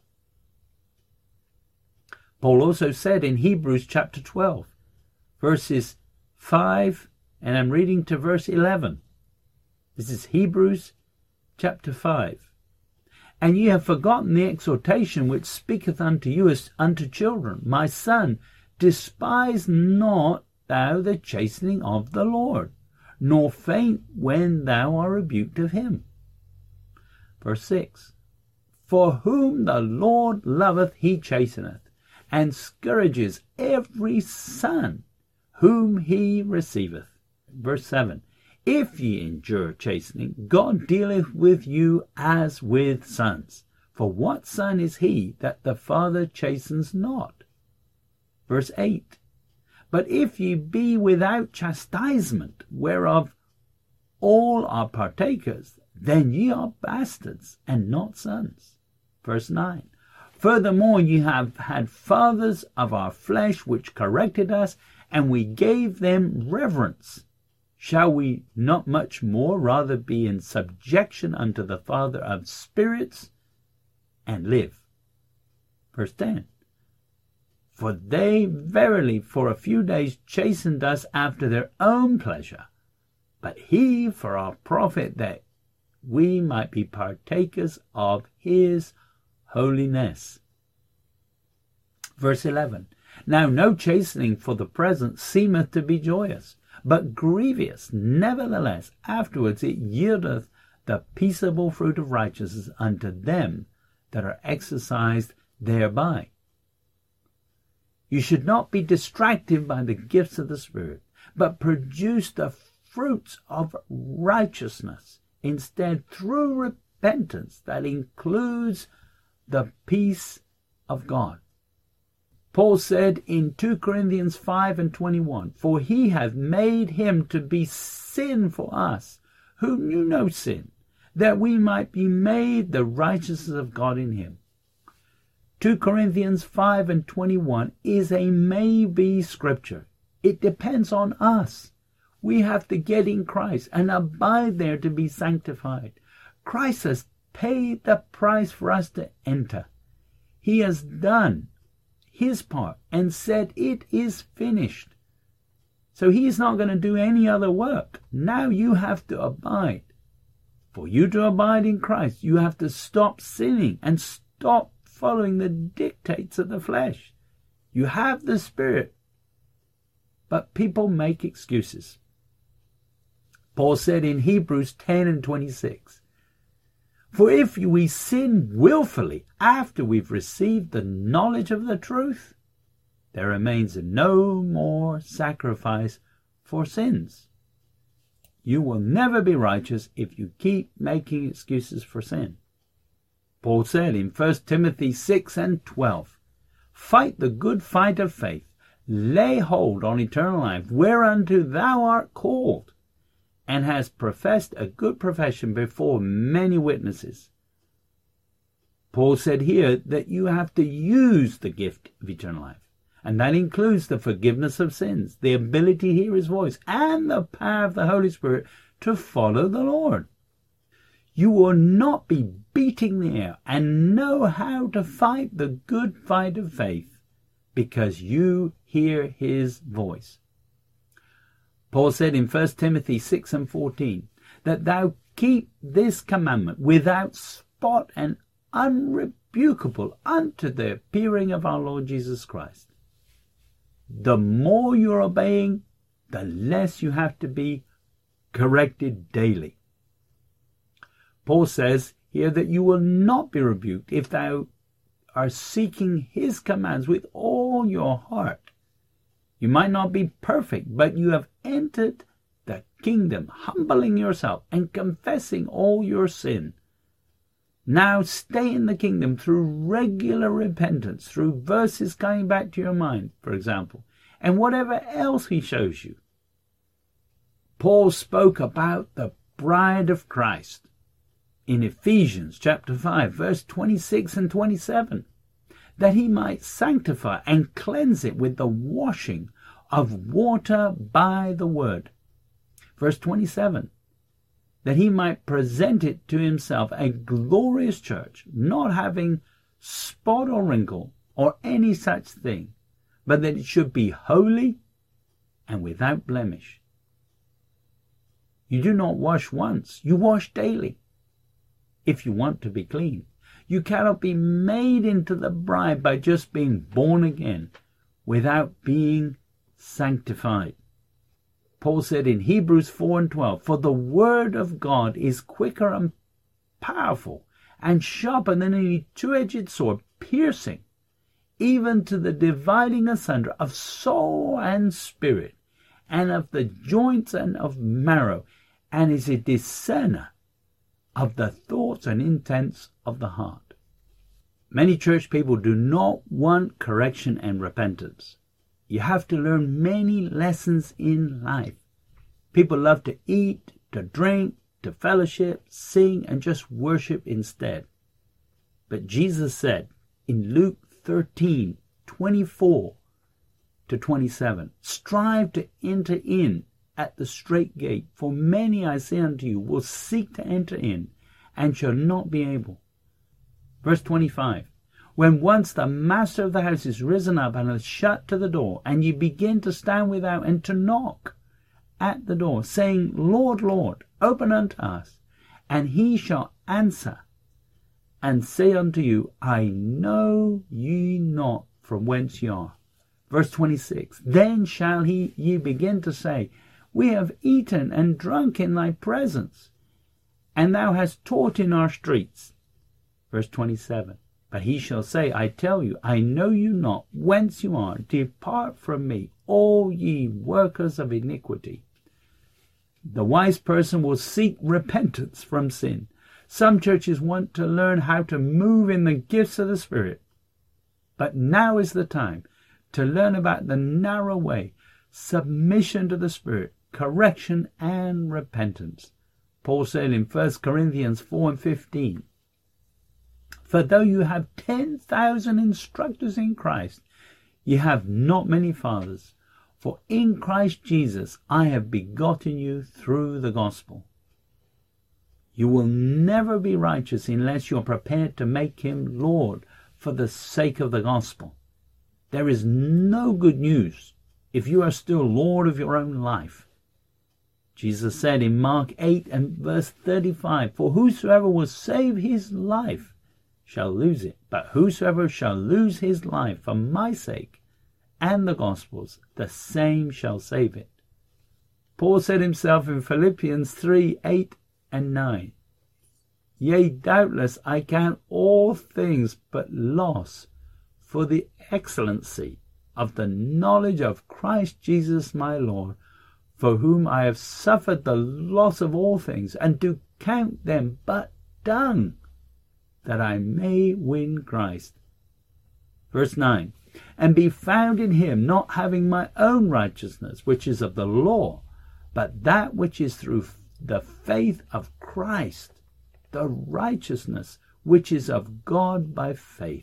Paul also said in Hebrews chapter 12, verses 5, and I'm reading to verse 11. This is Hebrews chapter 5. And ye have forgotten the exhortation which speaketh unto you as unto children. My son, despise not thou the chastening of the Lord, nor faint when thou art rebuked of him. Verse 6. For whom the Lord loveth he chasteneth, and scourges every son whom he receiveth. Verse 7. If ye endure chastening, God dealeth with you as with sons. For what son is he that the Father chastens not? Verse 8. But if ye be without chastisement, whereof all are partakers, then ye are bastards, and not sons. Verse 9. Furthermore, ye have had fathers of our flesh, which corrected us, and we gave them reverence. Shall we not much more rather be in subjection unto the Father of spirits, and live? Verse 10. For they verily for a few days chastened us after their own pleasure, but he for our profit, that we might be partakers of his holiness. Verse 11. Now no chastening for the present seemeth to be joyous, but grievous. Nevertheless, afterwards it yieldeth the peaceable fruit of righteousness unto them that are exercised thereby. You should not be distracted by the gifts of the Spirit, but produce the fruits of righteousness instead through repentance that includes the peace of God. Paul said in 2 Corinthians 5:21, For he hath made him to be sin for us, who knew no sin, that we might be made the righteousness of God in him. 2 Corinthians 5:21 is a maybe scripture. It depends on us. We have to get in Christ and abide there to be sanctified. Christ has paid the price for us to enter. He has done his part and said it is finished. So he's not going to do any other work. Now you have to abide. For you to abide in Christ, you have to stop sinning and stop following the dictates of the flesh. You have the Spirit, but people make excuses. Paul said in Hebrews 10:26, For if we sin willfully after we've received the knowledge of the truth, there remains no more sacrifice for sins. You will never be righteous if you keep making excuses for sin. Paul said in 1 Timothy 6:12, Fight the good fight of faith, lay hold on eternal life, whereunto thou art called, and hast professed a good profession before many witnesses. Paul said here that you have to use the gift of eternal life, and that includes the forgiveness of sins, the ability to hear his voice, and the power of the Holy Spirit to follow the Lord. You will not be beating the air and know how to fight the good fight of faith because you hear his voice. Paul said in 1 Timothy 6:14, that thou keep this commandment without spot and unrebukable unto the appearing of our Lord Jesus Christ. The more you're obeying, the less you have to be corrected daily. Paul says here that you will not be rebuked if thou are seeking his commands with all your heart. You might not be perfect, but you have entered the kingdom, humbling yourself and confessing all your sin. Now stay in the kingdom through regular repentance, through verses coming back to your mind, for example, and whatever else he shows you. Paul spoke about the bride of Christ in Ephesians chapter 5, verse 26 and 27, that he might sanctify and cleanse it with the washing of water by the word. Verse 27, that he might present it to himself a glorious church, not having spot or wrinkle or any such thing, but that it should be holy and without blemish. You do not wash once, you wash daily, if you want to be clean. You cannot be made into the bride by just being born again without being sanctified. Paul said in Hebrews 4:12, for the word of God is quicker and powerful and sharper than any two-edged sword, piercing even to the dividing asunder of soul and spirit, and of the joints and of marrow, and is a discerner of the thoughts and intents of the heart. Many church people do not want correction and repentance. You have to learn many lessons in life. People love to eat, to drink, to fellowship, sing, and just worship instead. But Jesus said in Luke 13:24-27, strive to enter in at the strait gate, for many, I say unto you, will seek to enter in, and shall not be able. Verse 25, when once the master of the house is risen up and has shut to the door, and ye begin to stand without and to knock at the door, saying, Lord, Lord, open unto us, and he shall answer and say unto you, I know ye not from whence ye are. Verse 26, then shall ye begin to say, we have eaten and drunk in thy presence, and thou hast taught in our streets. Verse 27, but he shall say, I tell you, I know you not whence you are. Depart from me, all ye workers of iniquity. The wise person will seek repentance from sin. Some churches want to learn how to move in the gifts of the Spirit. But now is the time to learn about the narrow way, submission to the Spirit, correction and repentance. Paul said in 1 Corinthians 4:15, for though you have 10,000 instructors in Christ, ye have not many fathers. For in Christ Jesus I have begotten you through the gospel. You will never be righteous unless you are prepared to make him Lord for the sake of the gospel. There is no good news if you are still Lord of your own life. Jesus said in Mark 8 and verse 35, for whosoever will save his life shall lose it, but whosoever shall lose his life for my sake and the gospel's, the same shall save it. Paul said himself in Philippians 3:8 and 9, yea, doubtless I count all things but loss for the excellency of the knowledge of Christ Jesus my Lord, for whom I have suffered the loss of all things, and do count them but dung, that I may win Christ. Verse 9, and be found in him, not having my own righteousness, which is of the law, but that which is through the faith of Christ, the righteousness which is of God by faith.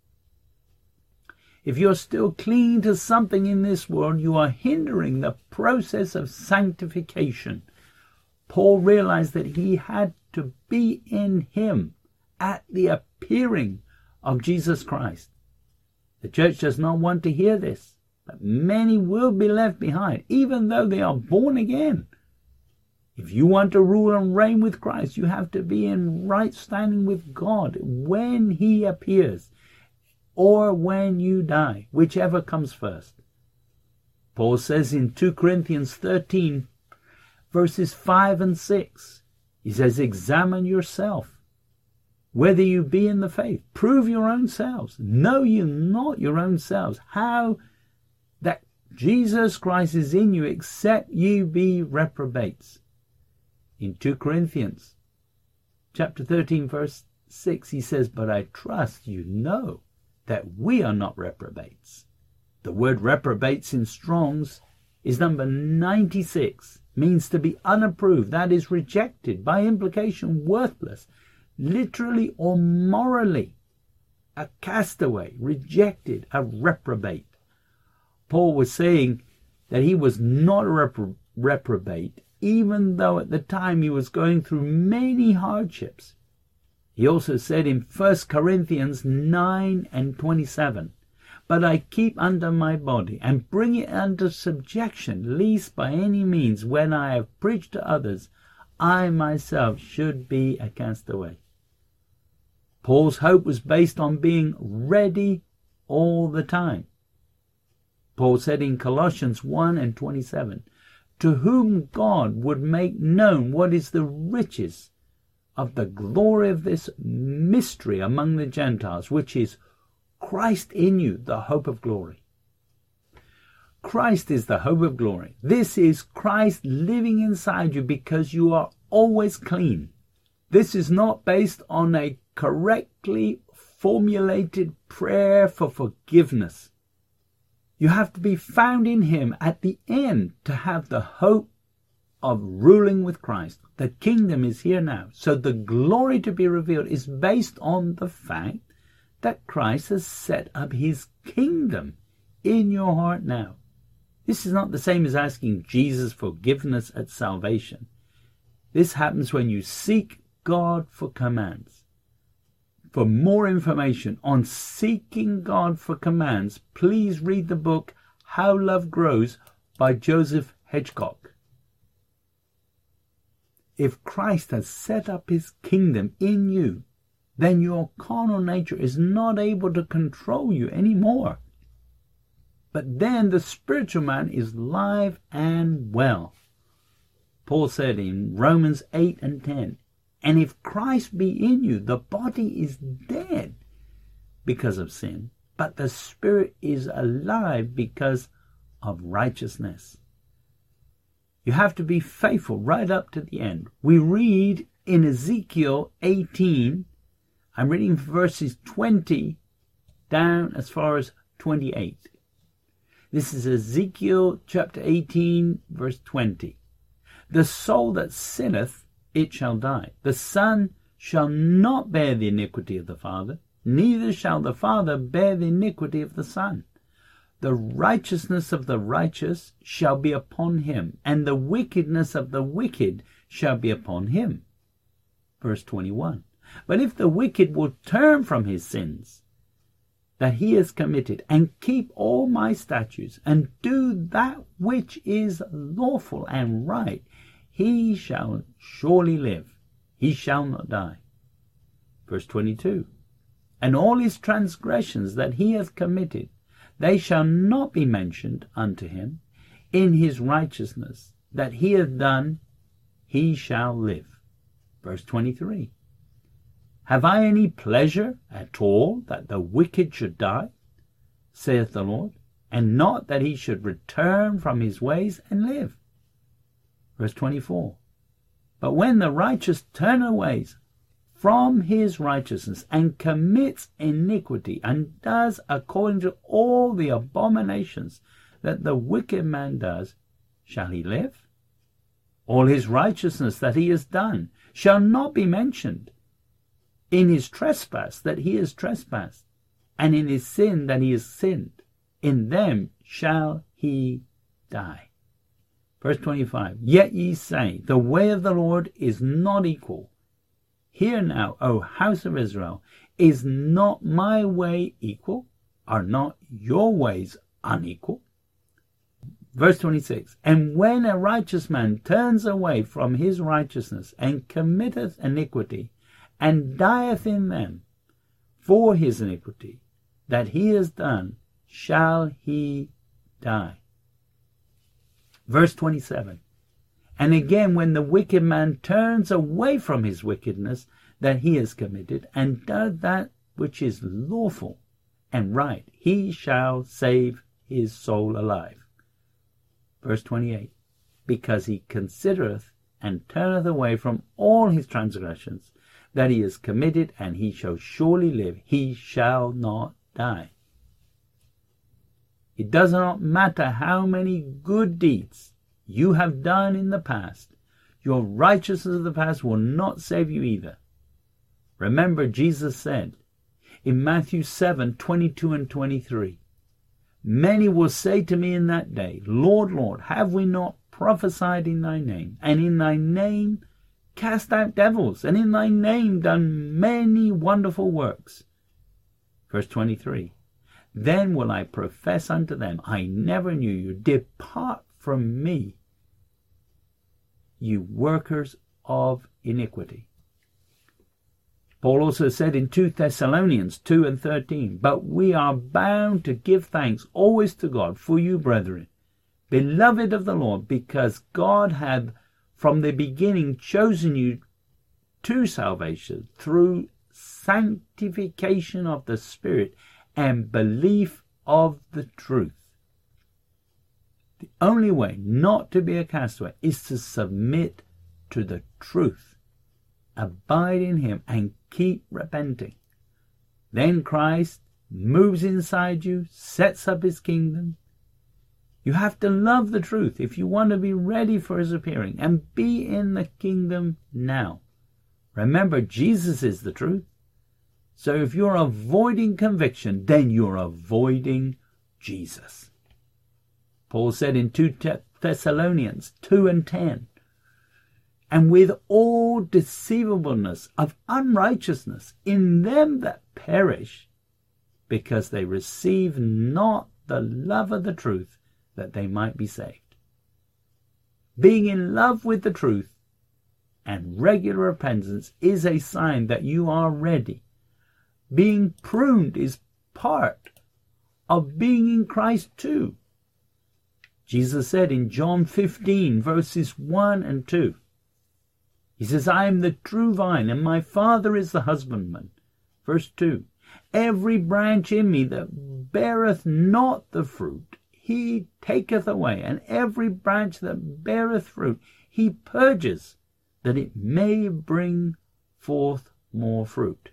If you're still clinging to something in this world, you are hindering the process of sanctification. Paul realized that he had to be in him at the appearing of Jesus Christ. The church does not want to hear this, but many will be left behind, even though they are born again. If you want to rule and reign with Christ, you have to be in right standing with God when he appears, or when you die, whichever comes first. Paul says in 2 Corinthians 13, verses 5 and 6, he says, examine yourself, whether you be in the faith. Prove your own selves. Know you not your own selves, how that Jesus Christ is in you, except you be reprobates. In 2 Corinthians chapter 13, verse 6, he says, but I trust you know that we are not reprobates. The word reprobates in Strong's is number 96, means to be unapproved, that is rejected, by implication worthless, literally or morally, a castaway, rejected, a reprobate. Paul was saying that he was not a reprobate, even though at the time he was going through many hardships. He also said in 1 Corinthians 9:27, "But I keep under my body, and bring it under subjection, lest by any means, when I have preached to others, I myself should be a castaway." Paul's hope was based on being ready all the time. Paul said in Colossians 1:27, "To whom God would make known what is the riches of the glory of this mystery among the Gentiles, which is Christ in you, the hope of glory." Christ is the hope of glory. This is Christ living inside you because you are always clean. This is not based on a correctly formulated prayer for forgiveness. You have to be found in him at the end to have the hope of ruling with Christ. The kingdom is here now. So the glory to be revealed is based on the fact that Christ has set up his kingdom in your heart now. This is not the same as asking Jesus forgiveness at salvation. This happens when you seek God for commands. For more information on seeking God for commands, please read the book How Love Grows by Joseph Hedgecock. If Christ has set up his kingdom in you, then your carnal nature is not able to control you anymore. But then the spiritual man is live and well. Paul said in Romans 8:10, "And if Christ be in you, the body is dead because of sin, but the spirit is alive because of righteousness." You have to be faithful right up to the end. We read in Ezekiel 18, I'm reading verses 20 down as far as 28. This is Ezekiel chapter 18, verse 20. "The soul that sinneth, it shall die. The son shall not bear the iniquity of the father, neither shall the father bear the iniquity of the son. The righteousness of the righteous shall be upon him, and the wickedness of the wicked shall be upon him." Verse 21. "But if the wicked will turn from his sins that he has committed, and keep all my statutes, and do that which is lawful and right, he shall surely live, he shall not die." Verse 22. "And all his transgressions that he hath committed, they shall not be mentioned unto him. In his righteousness that he hath done, he shall live." Verse 23. "Have I any pleasure at all that the wicked should die, saith the Lord, and not that he should return from his ways and live?" Verse 24. "But when the righteous turn away from his righteousness and commits iniquity and does according to all the abominations that the wicked man does, shall he live? All his righteousness that he has done shall not be mentioned. In his trespass that he has trespassed, and in his sin that he has sinned, in them shall he die." Verse 25. "Yet ye say, the way of the Lord is not equal. Hear now, O house of Israel, is not my way equal? Are not your ways unequal?" Verse 26. "And when a righteous man turns away from his righteousness, and committeth iniquity, and dieth in them, for his iniquity that he has done, shall he die." Verse 27. "And again, when the wicked man turns away from his wickedness that he has committed, and does that which is lawful and right, he shall save his soul alive." Verse 28. "Because he considereth and turneth away from all his transgressions that he has committed, and he shall surely live, he shall not die." It does not matter how many good deeds you have done in the past. Your righteousness of the past will not save you either. Remember, Jesus said in Matthew 7:22 and 23, Many will say to me in that day, Lord, Lord, have we not prophesied in thy name, and in thy name cast out devils, and in thy name done many wonderful works? Verse 23. Then will I profess unto them, I never knew you. Depart from me, you workers of iniquity. Paul also said in 2 Thessalonians 2:13, But we are bound to give thanks always to God for you, brethren, beloved of the Lord, because God hath from the beginning chosen you to salvation through sanctification of the Spirit and belief of the truth. The only way not to be a castaway is to submit to the truth. Abide in him and keep repenting. Then Christ moves inside you, sets up his kingdom. You have to love the truth if you want to be ready for his appearing and be in the kingdom now. Remember, Jesus is the truth. So if you're avoiding conviction, then you're avoiding Jesus. Paul said in 2 Thessalonians 2:10, And with all deceivableness of unrighteousness in them that perish, because they receive not the love of the truth, that they might be saved. Being in love with the truth and regular repentance is a sign that you are ready. Being pruned is part of being in Christ too. Jesus said in John 15, verses 1 and 2, he says, I am the true vine, and my Father is the husbandman. Verse 2, every branch in me that beareth not the fruit, he taketh away, and every branch that beareth fruit, he purges, that it may bring forth more fruit.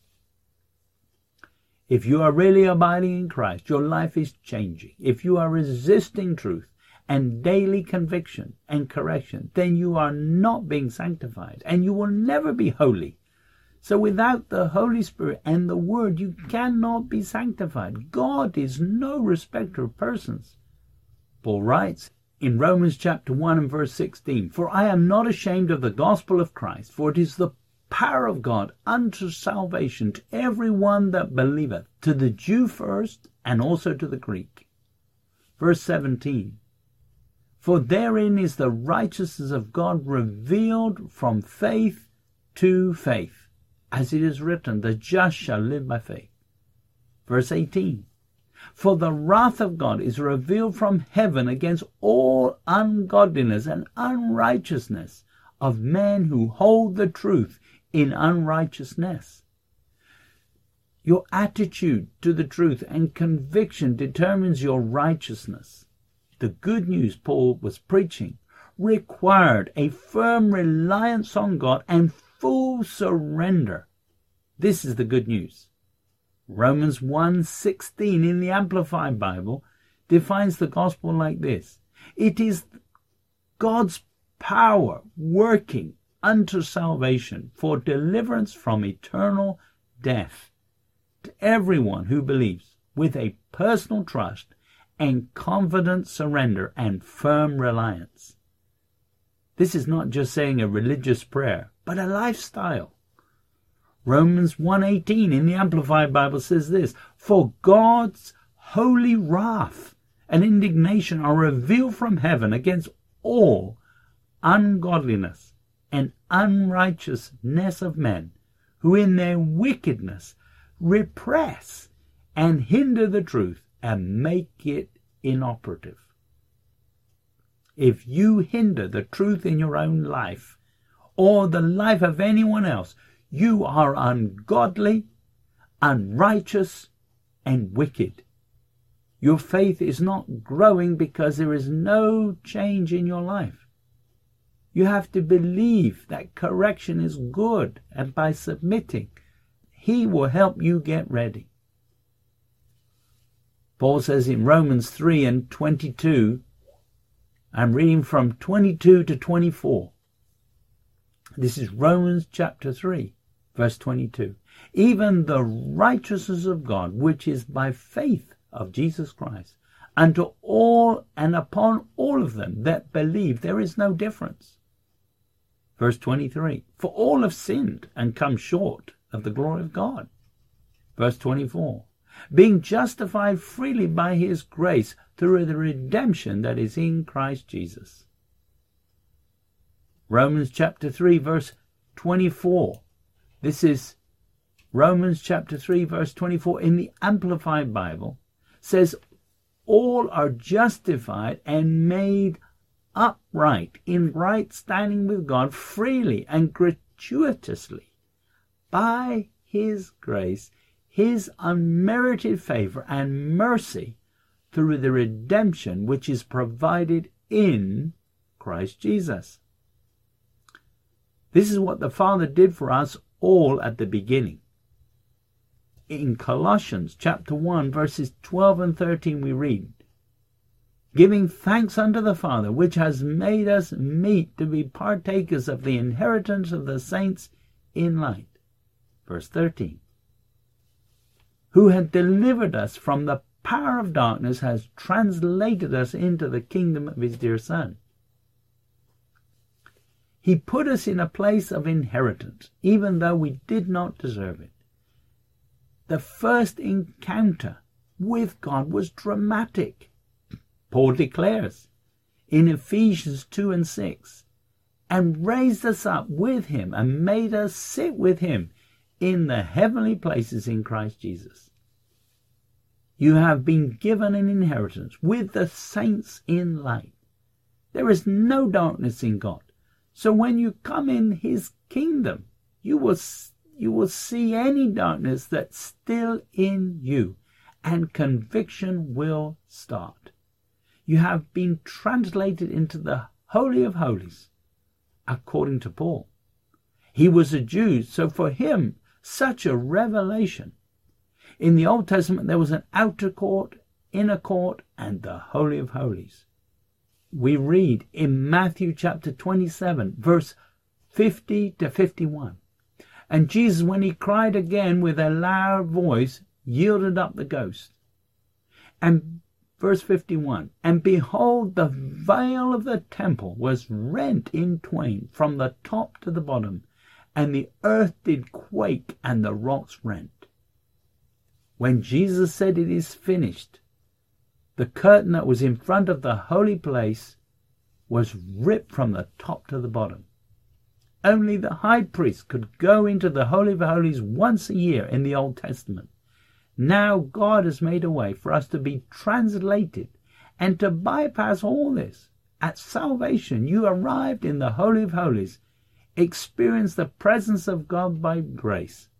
If you are really abiding in Christ, your life is changing. If you are resisting truth and daily conviction and correction, then you are not being sanctified, and you will never be holy. So without the Holy Spirit and the Word, you cannot be sanctified. God is no respecter of persons. Paul writes in Romans chapter 1 and verse 16, For I am not ashamed of the gospel of Christ, for it is the power of God unto salvation to every one that believeth, to the Jew first, and also to the Greek. Verse 17, For therein is the righteousness of God revealed from faith to faith, as it is written, the just shall live by faith. Verse 18, For the wrath of God is revealed from heaven against all ungodliness and unrighteousness of men who hold the truth in unrighteousness. Your attitude to the truth and conviction determines your righteousness. The good news Paul was preaching required a firm reliance on God and full surrender. This is the good news. Romans 1:16 in the Amplified Bible defines the gospel like this. It is God's power working unto salvation for deliverance from eternal death to everyone who believes, with a personal trust and confident surrender and firm reliance. This is not just saying a religious prayer, but a lifestyle. Romans 1:18 in the Amplified Bible says this, For God's holy wrath and indignation are revealed from heaven against all ungodliness and unrighteousness of men, who in their wickedness repress and hinder the truth and make it inoperative. If you hinder the truth in your own life or the life of anyone else, you are ungodly, unrighteous, and wicked. Your faith is not growing because there is no change in your life. You have to believe that correction is good, and by submitting, he will help you get ready. Paul says in Romans 3 and 22, I'm reading from 22 to 24. This is Romans chapter 3, verse 22. Even the righteousness of God, which is by faith of Jesus Christ, unto all and upon all of them that believe there is no difference. Verse 23, for all have sinned and come short of the glory of God. Verse 24, being justified freely by his grace through the redemption that is in Christ Jesus. Romans chapter 3 verse 24. This is Romans chapter 3 verse 24 in the Amplified Bible, says all are justified and made upright in right standing with God freely and gratuitously by his grace, his unmerited favor and mercy through the redemption which is provided in Christ Jesus. This is what the Father did for us all at the beginning. In Colossians chapter 1 verses 12 and 13 we read, giving thanks unto the Father, which has made us meet to be partakers of the inheritance of the saints in light. Verse 13, who had delivered us from the power of darkness, has translated us into the kingdom of his dear Son. He put us in a place of inheritance, even though we did not deserve it. The first encounter with God was dramatic. Paul declares in Ephesians 2 and 6, and raised us up with him and made us sit with him in the heavenly places in Christ Jesus. You have been given an inheritance with the saints in light. There is no darkness in God. So when you come in his kingdom, you will see any darkness that's still in you, and conviction will start. You have been translated into the Holy of Holies, according to Paul. He was a Jew, so for him, such a revelation. In the Old Testament, there was an outer court, inner court, and the Holy of Holies. We read in Matthew chapter 27, verse 50 to 51. And Jesus, when he cried again with a loud voice, yielded up the ghost. And verse 51, and behold, the veil of the temple was rent in twain from the top to the bottom, and the earth did quake, and the rocks rent. When Jesus said it is finished, the curtain that was in front of the holy place was ripped from the top to the bottom. Only the high priest could go into the Holy of Holies once a year in the Old Testament. Now God has made a way for us to be translated and to bypass all this. At salvation, you arrived in the Holy of Holies, experienced the presence of God by grace.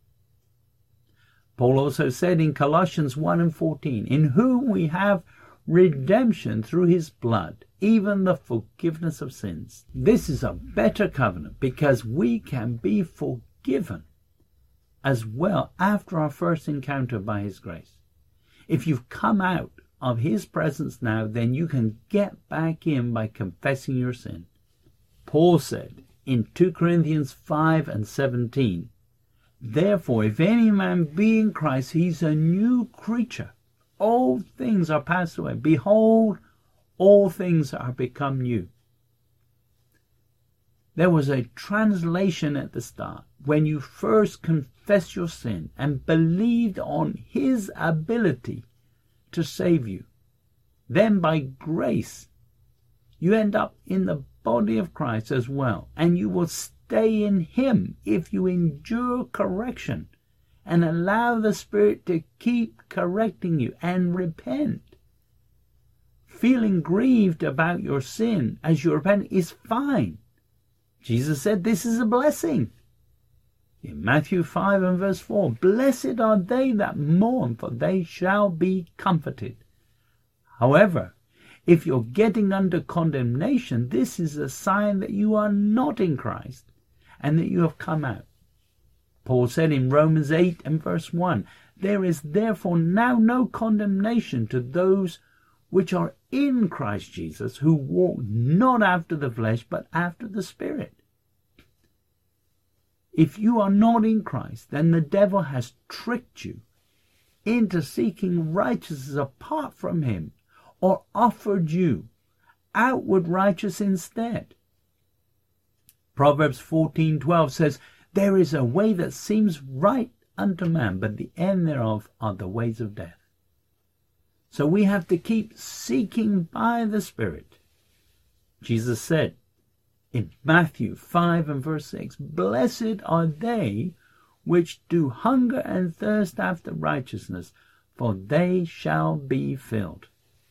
Paul also said in Colossians 1 and 14, in whom we have redemption through his blood, even the forgiveness of sins. This is a better covenant because we can be forgiven as well after our first encounter by his grace. If you've come out of his presence now, then you can get back in by confessing your sin. Paul said in 2 Corinthians 5 and 17, therefore, if any man be in Christ, he's a new creature. Old things are passed away. Behold, all things are become new. There was a translation at the start when you first confessed your sin and believed on his ability to save you. Then by grace, you end up in the body of Christ as well, and you will stay in him if you endure correction and allow the Spirit to keep correcting you and repent. Feeling grieved about your sin as you repent is fine. Jesus said this is a blessing. In Matthew 5 and verse 4, blessed are they that mourn, for they shall be comforted. However, if you're getting under condemnation, this is a sign that you are not in Christ and that you have come out. Paul said in Romans 8 and verse 1, there is therefore now no condemnation to those which are in Christ Jesus, who walk not after the flesh, but after the Spirit. If you are not in Christ, then the devil has tricked you into seeking righteousness apart from him, or offered you outward righteousness instead. Proverbs 14:12 says, "There is a way that seems right unto man, but the end thereof are the ways of death." So we have to keep seeking by the Spirit. Jesus said in Matthew 5 and verse 6, "Blessed are they which do hunger and thirst after righteousness, for they shall be filled."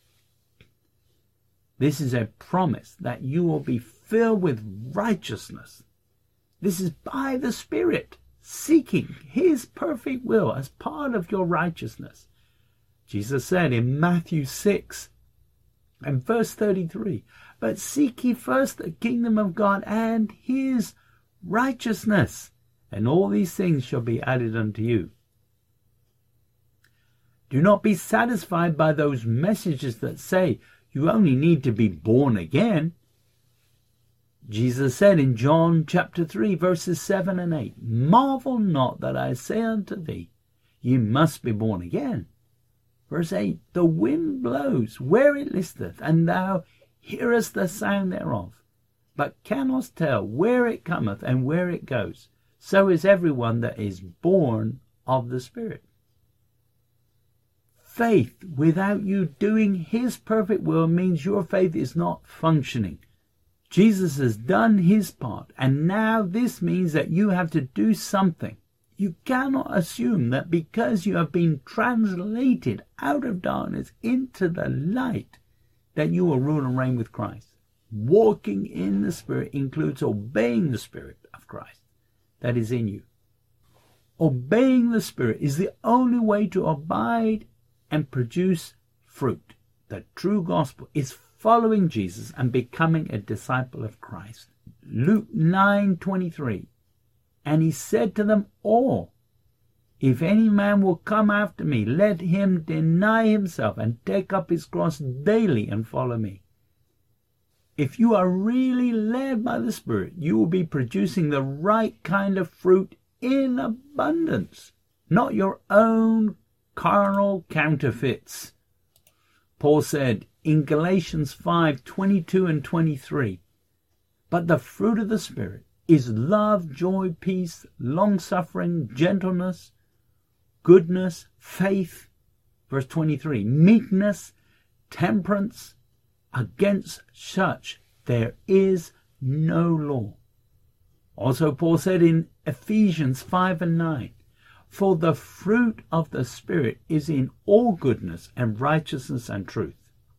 This is a promise that you will be filled with righteousness. This is by the Spirit, seeking His perfect will as part of your righteousness. Jesus said in Matthew 6 and verse 33, "But seek ye first the kingdom of God and His righteousness, and all these things shall be added unto you." Do not be satisfied by those messages that say you only need to be born again. Jesus said in John chapter 3 verses 7 and 8, "Marvel not that I say unto thee, ye must be born again." Verse 8, "The wind blows where it listeth, and thou hearest the sound thereof, but cannot tell where it cometh and where it goes. So is everyone that is born of the Spirit." Faith without you doing His perfect will means your faith is not functioning. Jesus has done His part, and now this means that you have to do something. You cannot assume that because you have been translated out of darkness into the light, that you will rule and reign with Christ. Walking in the Spirit includes obeying the Spirit of Christ that is in you. Obeying the Spirit is the only way to abide and produce fruit. The true gospel is following Jesus and becoming a disciple of Christ. Luke 9:23, "And He said to them all, If any man will come after me, let him deny himself and take up his cross daily and follow me." If you are really led by the Spirit, you will be producing the right kind of fruit in abundance, not your own carnal counterfeits. Paul said in Galatians 5:22 and 23, "But the fruit of the Spirit is love, joy, peace, long-suffering, gentleness, goodness, faith," verse 23, "meekness, temperance. Against such there is no law." Also Paul said in Ephesians 5 and 9, "For the fruit of the Spirit is in all goodness and righteousness and truth."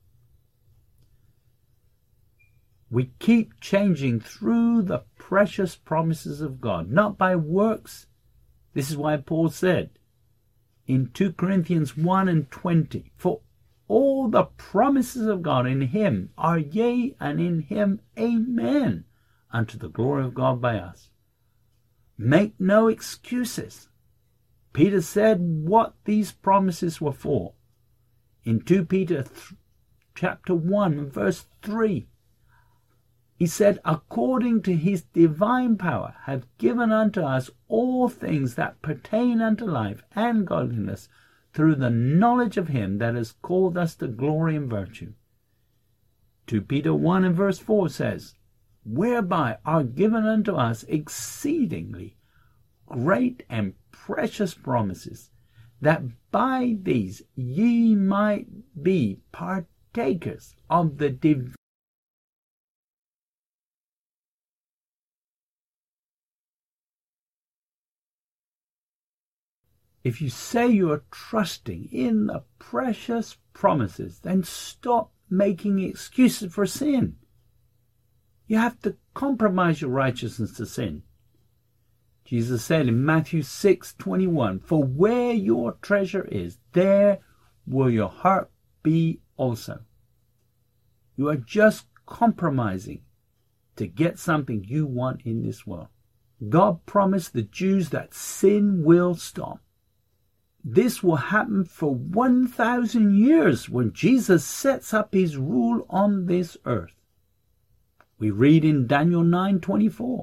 We keep changing through the precious promises of God, not by works. This is why Paul said in 2 Corinthians 1 and 20, "For all the promises of God in Him are yea, and in Him amen, unto the glory of God by us." Make no excuses. Peter said what these promises were for. In 2 Peter chapter 1 verse 3, he said, "According to His divine power hath given unto us all things that pertain unto life and godliness, through the knowledge of Him that has called us to glory and virtue." 2 Peter 1 and verse 4 says, "Whereby are given unto us exceedingly great and precious promises, that by these ye might be partakers of the divine." If you say you are trusting in the precious promises, then stop making excuses for sin. You have to compromise your righteousness to sin. Jesus said in Matthew 6:21, "For where your treasure is, there will your heart be also." You are just compromising to get something you want in this world. God promised the Jews that sin will stop. This will happen for 1,000 years when Jesus sets up His rule on this earth. We read in Daniel 9:24,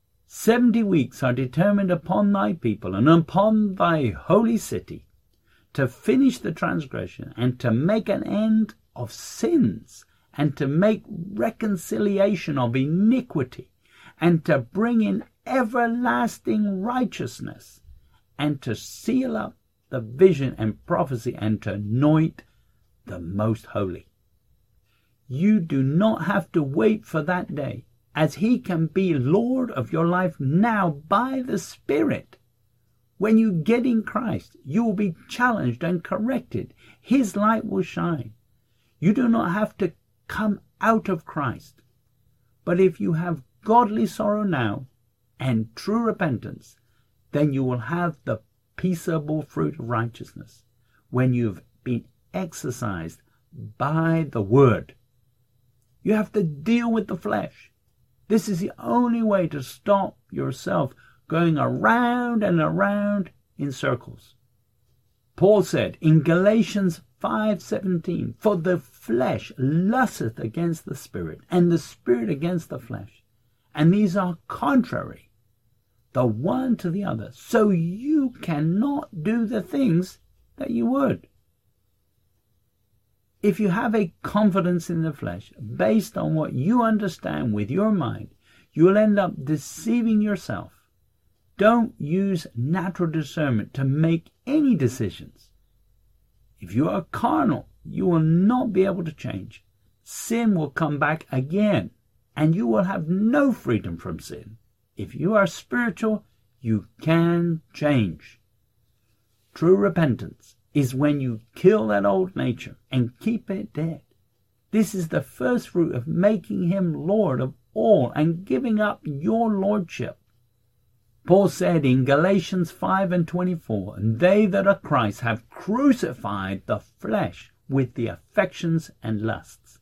70 weeks are determined upon thy people and upon thy holy city, to finish the transgression and to make an end of sins and to make reconciliation of iniquity and to bring in everlasting righteousness and to seal up the vision and prophecy and to anoint the most holy. You do not have to wait for that day, as he can be Lord of your life now by the Spirit. When you get in Christ, you will be challenged and corrected. His light will shine. You do not have to come out of Christ. But if you have godly sorrow now and true repentance, then you will have the peaceable fruit of righteousness when you've been exercised by the Word. You have to deal with the flesh. This is the only way to stop yourself going around and around in circles. Paul said in Galatians 5:17, "For the flesh lusteth against the Spirit, and the Spirit against the flesh. And these are contrary, the one to the other, so you cannot do the things that you would." If you have a confidence in the flesh based on what you understand with your mind, you will end up deceiving yourself. Don't use natural discernment to make any decisions. If you are carnal, you will not be able to change. Sin will come back again, and you will have no freedom from sin. If you are spiritual, you can change. True repentance is when you kill that old nature and keep it dead. This is the first fruit of making him Lord of all and giving up your lordship. Paul said in Galatians 5:24, "And they that are Christ have crucified the flesh with the affections and lusts."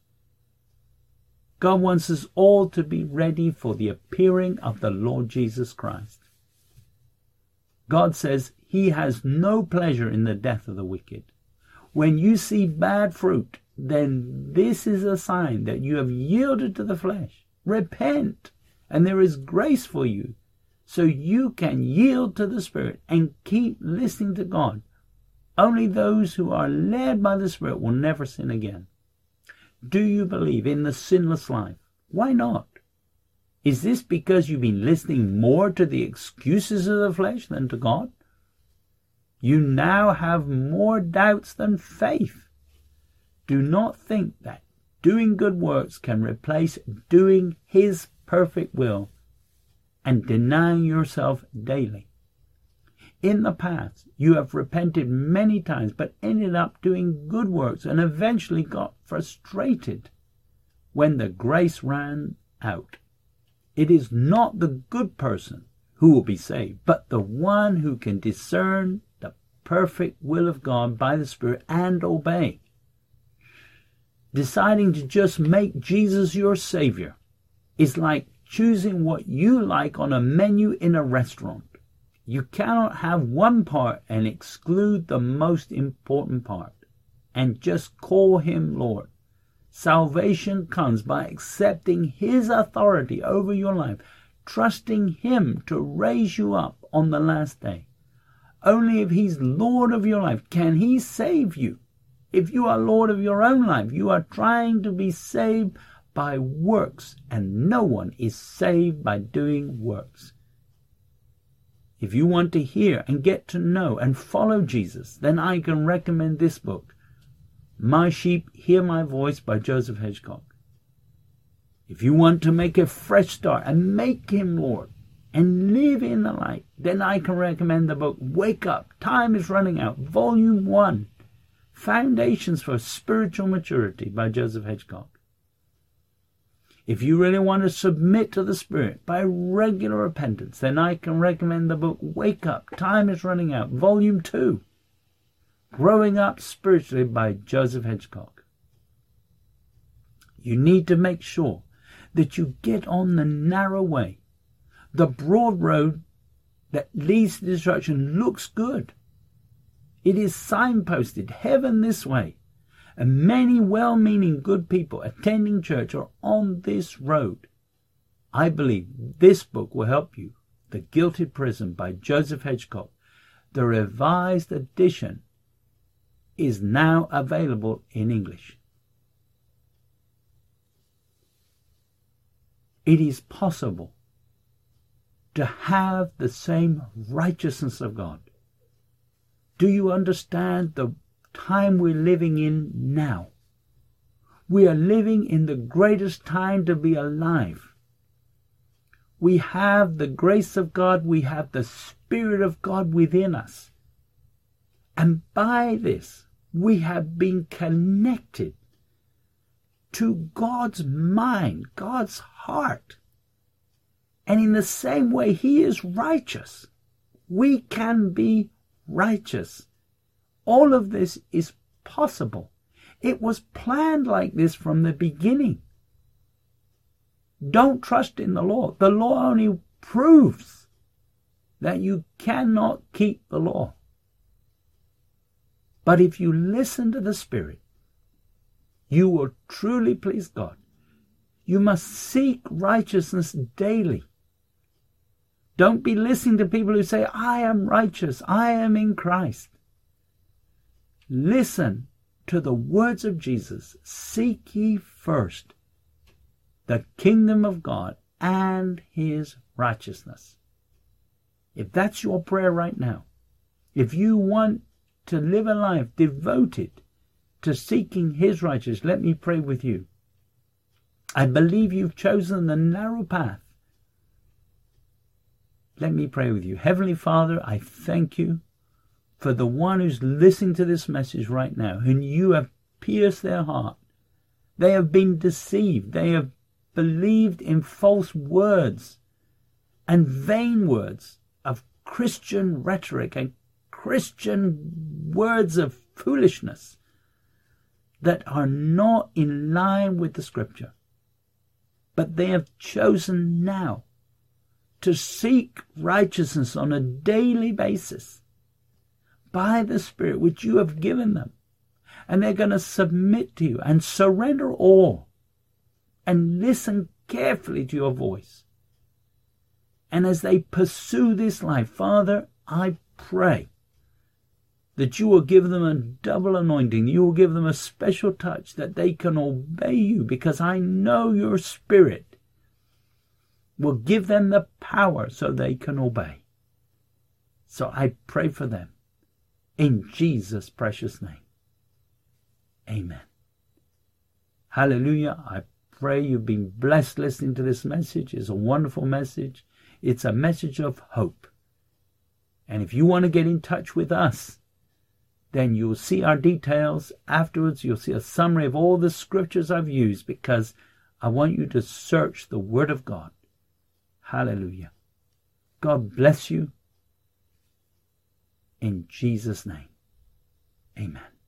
God wants us all to be ready for the appearing of the Lord Jesus Christ. God says he has no pleasure in the death of the wicked. When you see bad fruit, then this is a sign that you have yielded to the flesh. Repent, and there is grace for you, so you can yield to the Spirit and keep listening to God. Only those who are led by the Spirit will never sin again. Do you believe in the sinless life? Why not? Is this because you've been listening more to the excuses of the flesh than to God? You now have more doubts than faith. Do not think that doing good works can replace doing His perfect will and denying yourself daily. In the past, you have repented many times, but ended up doing good works and eventually got frustrated when the grace ran out. It is not the good person who will be saved, but the one who can discern the perfect will of God by the Spirit and obey. Deciding to just make Jesus your Savior is like choosing what you like on a menu in a restaurant. You cannot have one part and exclude the most important part and just call Him Lord. Salvation comes by accepting His authority over your life, trusting Him to raise you up on the last day. Only if He's Lord of your life can He save you. If you are Lord of your own life, you are trying to be saved by works, and no one is saved by doing works. If you want to hear and get to know and follow Jesus, then I can recommend this book, My Sheep Hear My Voice by Joseph Hedgecock. If you want to make a fresh start and make Him Lord and live in the light, then I can recommend the book Wake Up, Time is Running Out, Volume 1, Foundations for Spiritual Maturity by Joseph Hedgecock. If you really want to submit to the Spirit by regular repentance, then I can recommend the book Wake Up, Time is Running Out, Volume 2, Growing Up Spiritually by Joseph Hedgecock. You need to make sure that you get on the narrow way. The broad road that leads to destruction looks good. It is signposted, heaven this way. And many well-meaning good people attending church are on this road. I believe this book will help you. The Gilded Prison by Joseph Hedgecock, the revised edition, is now available in English. It is possible to have the same righteousness of God. Do you understand the time we're living in now? We are living in the greatest time to be alive. We have the grace of God. We have the Spirit of God within us. And by this, we have been connected to God's mind, God's heart. And in the same way He is righteous, we can be righteous. All of this is possible. It was planned like this from the beginning. Don't trust in the law. The law only proves that you cannot keep the law. But if you listen to the Spirit, you will truly please God. You must seek righteousness daily. Don't be listening to people who say, I am righteous, I am in Christ. Listen to the words of Jesus. Seek ye first the kingdom of God and His righteousness. If that's your prayer right now, if you want to live a life devoted to seeking His righteousness, let me pray with you. I believe you've chosen the narrow path. Let me pray with you. Heavenly Father, I thank you for the one who's listening to this message right now, and you have pierced their heart. They have been deceived. They have believed in false words and vain words of Christian rhetoric and Christian words of foolishness that are not in line with the Scripture. But they have chosen now to seek righteousness on a daily basis by the Spirit which you have given them. And they're going to submit to you and surrender all and listen carefully to your voice. And as they pursue this life, Father, I pray that you will give them a double anointing. You will give them a special touch that they can obey you, because I know your Spirit will give them the power so they can obey. So I pray for them in Jesus' precious name. Amen. Hallelujah. I pray you've been blessed listening to this message. It's a wonderful message. It's a message of hope. And if you want to get in touch with us, then you'll see our details. Afterwards, you'll see a summary of all the scriptures I've used, because I want you to search the Word of God. Hallelujah. God bless you. In Jesus' name. Amen.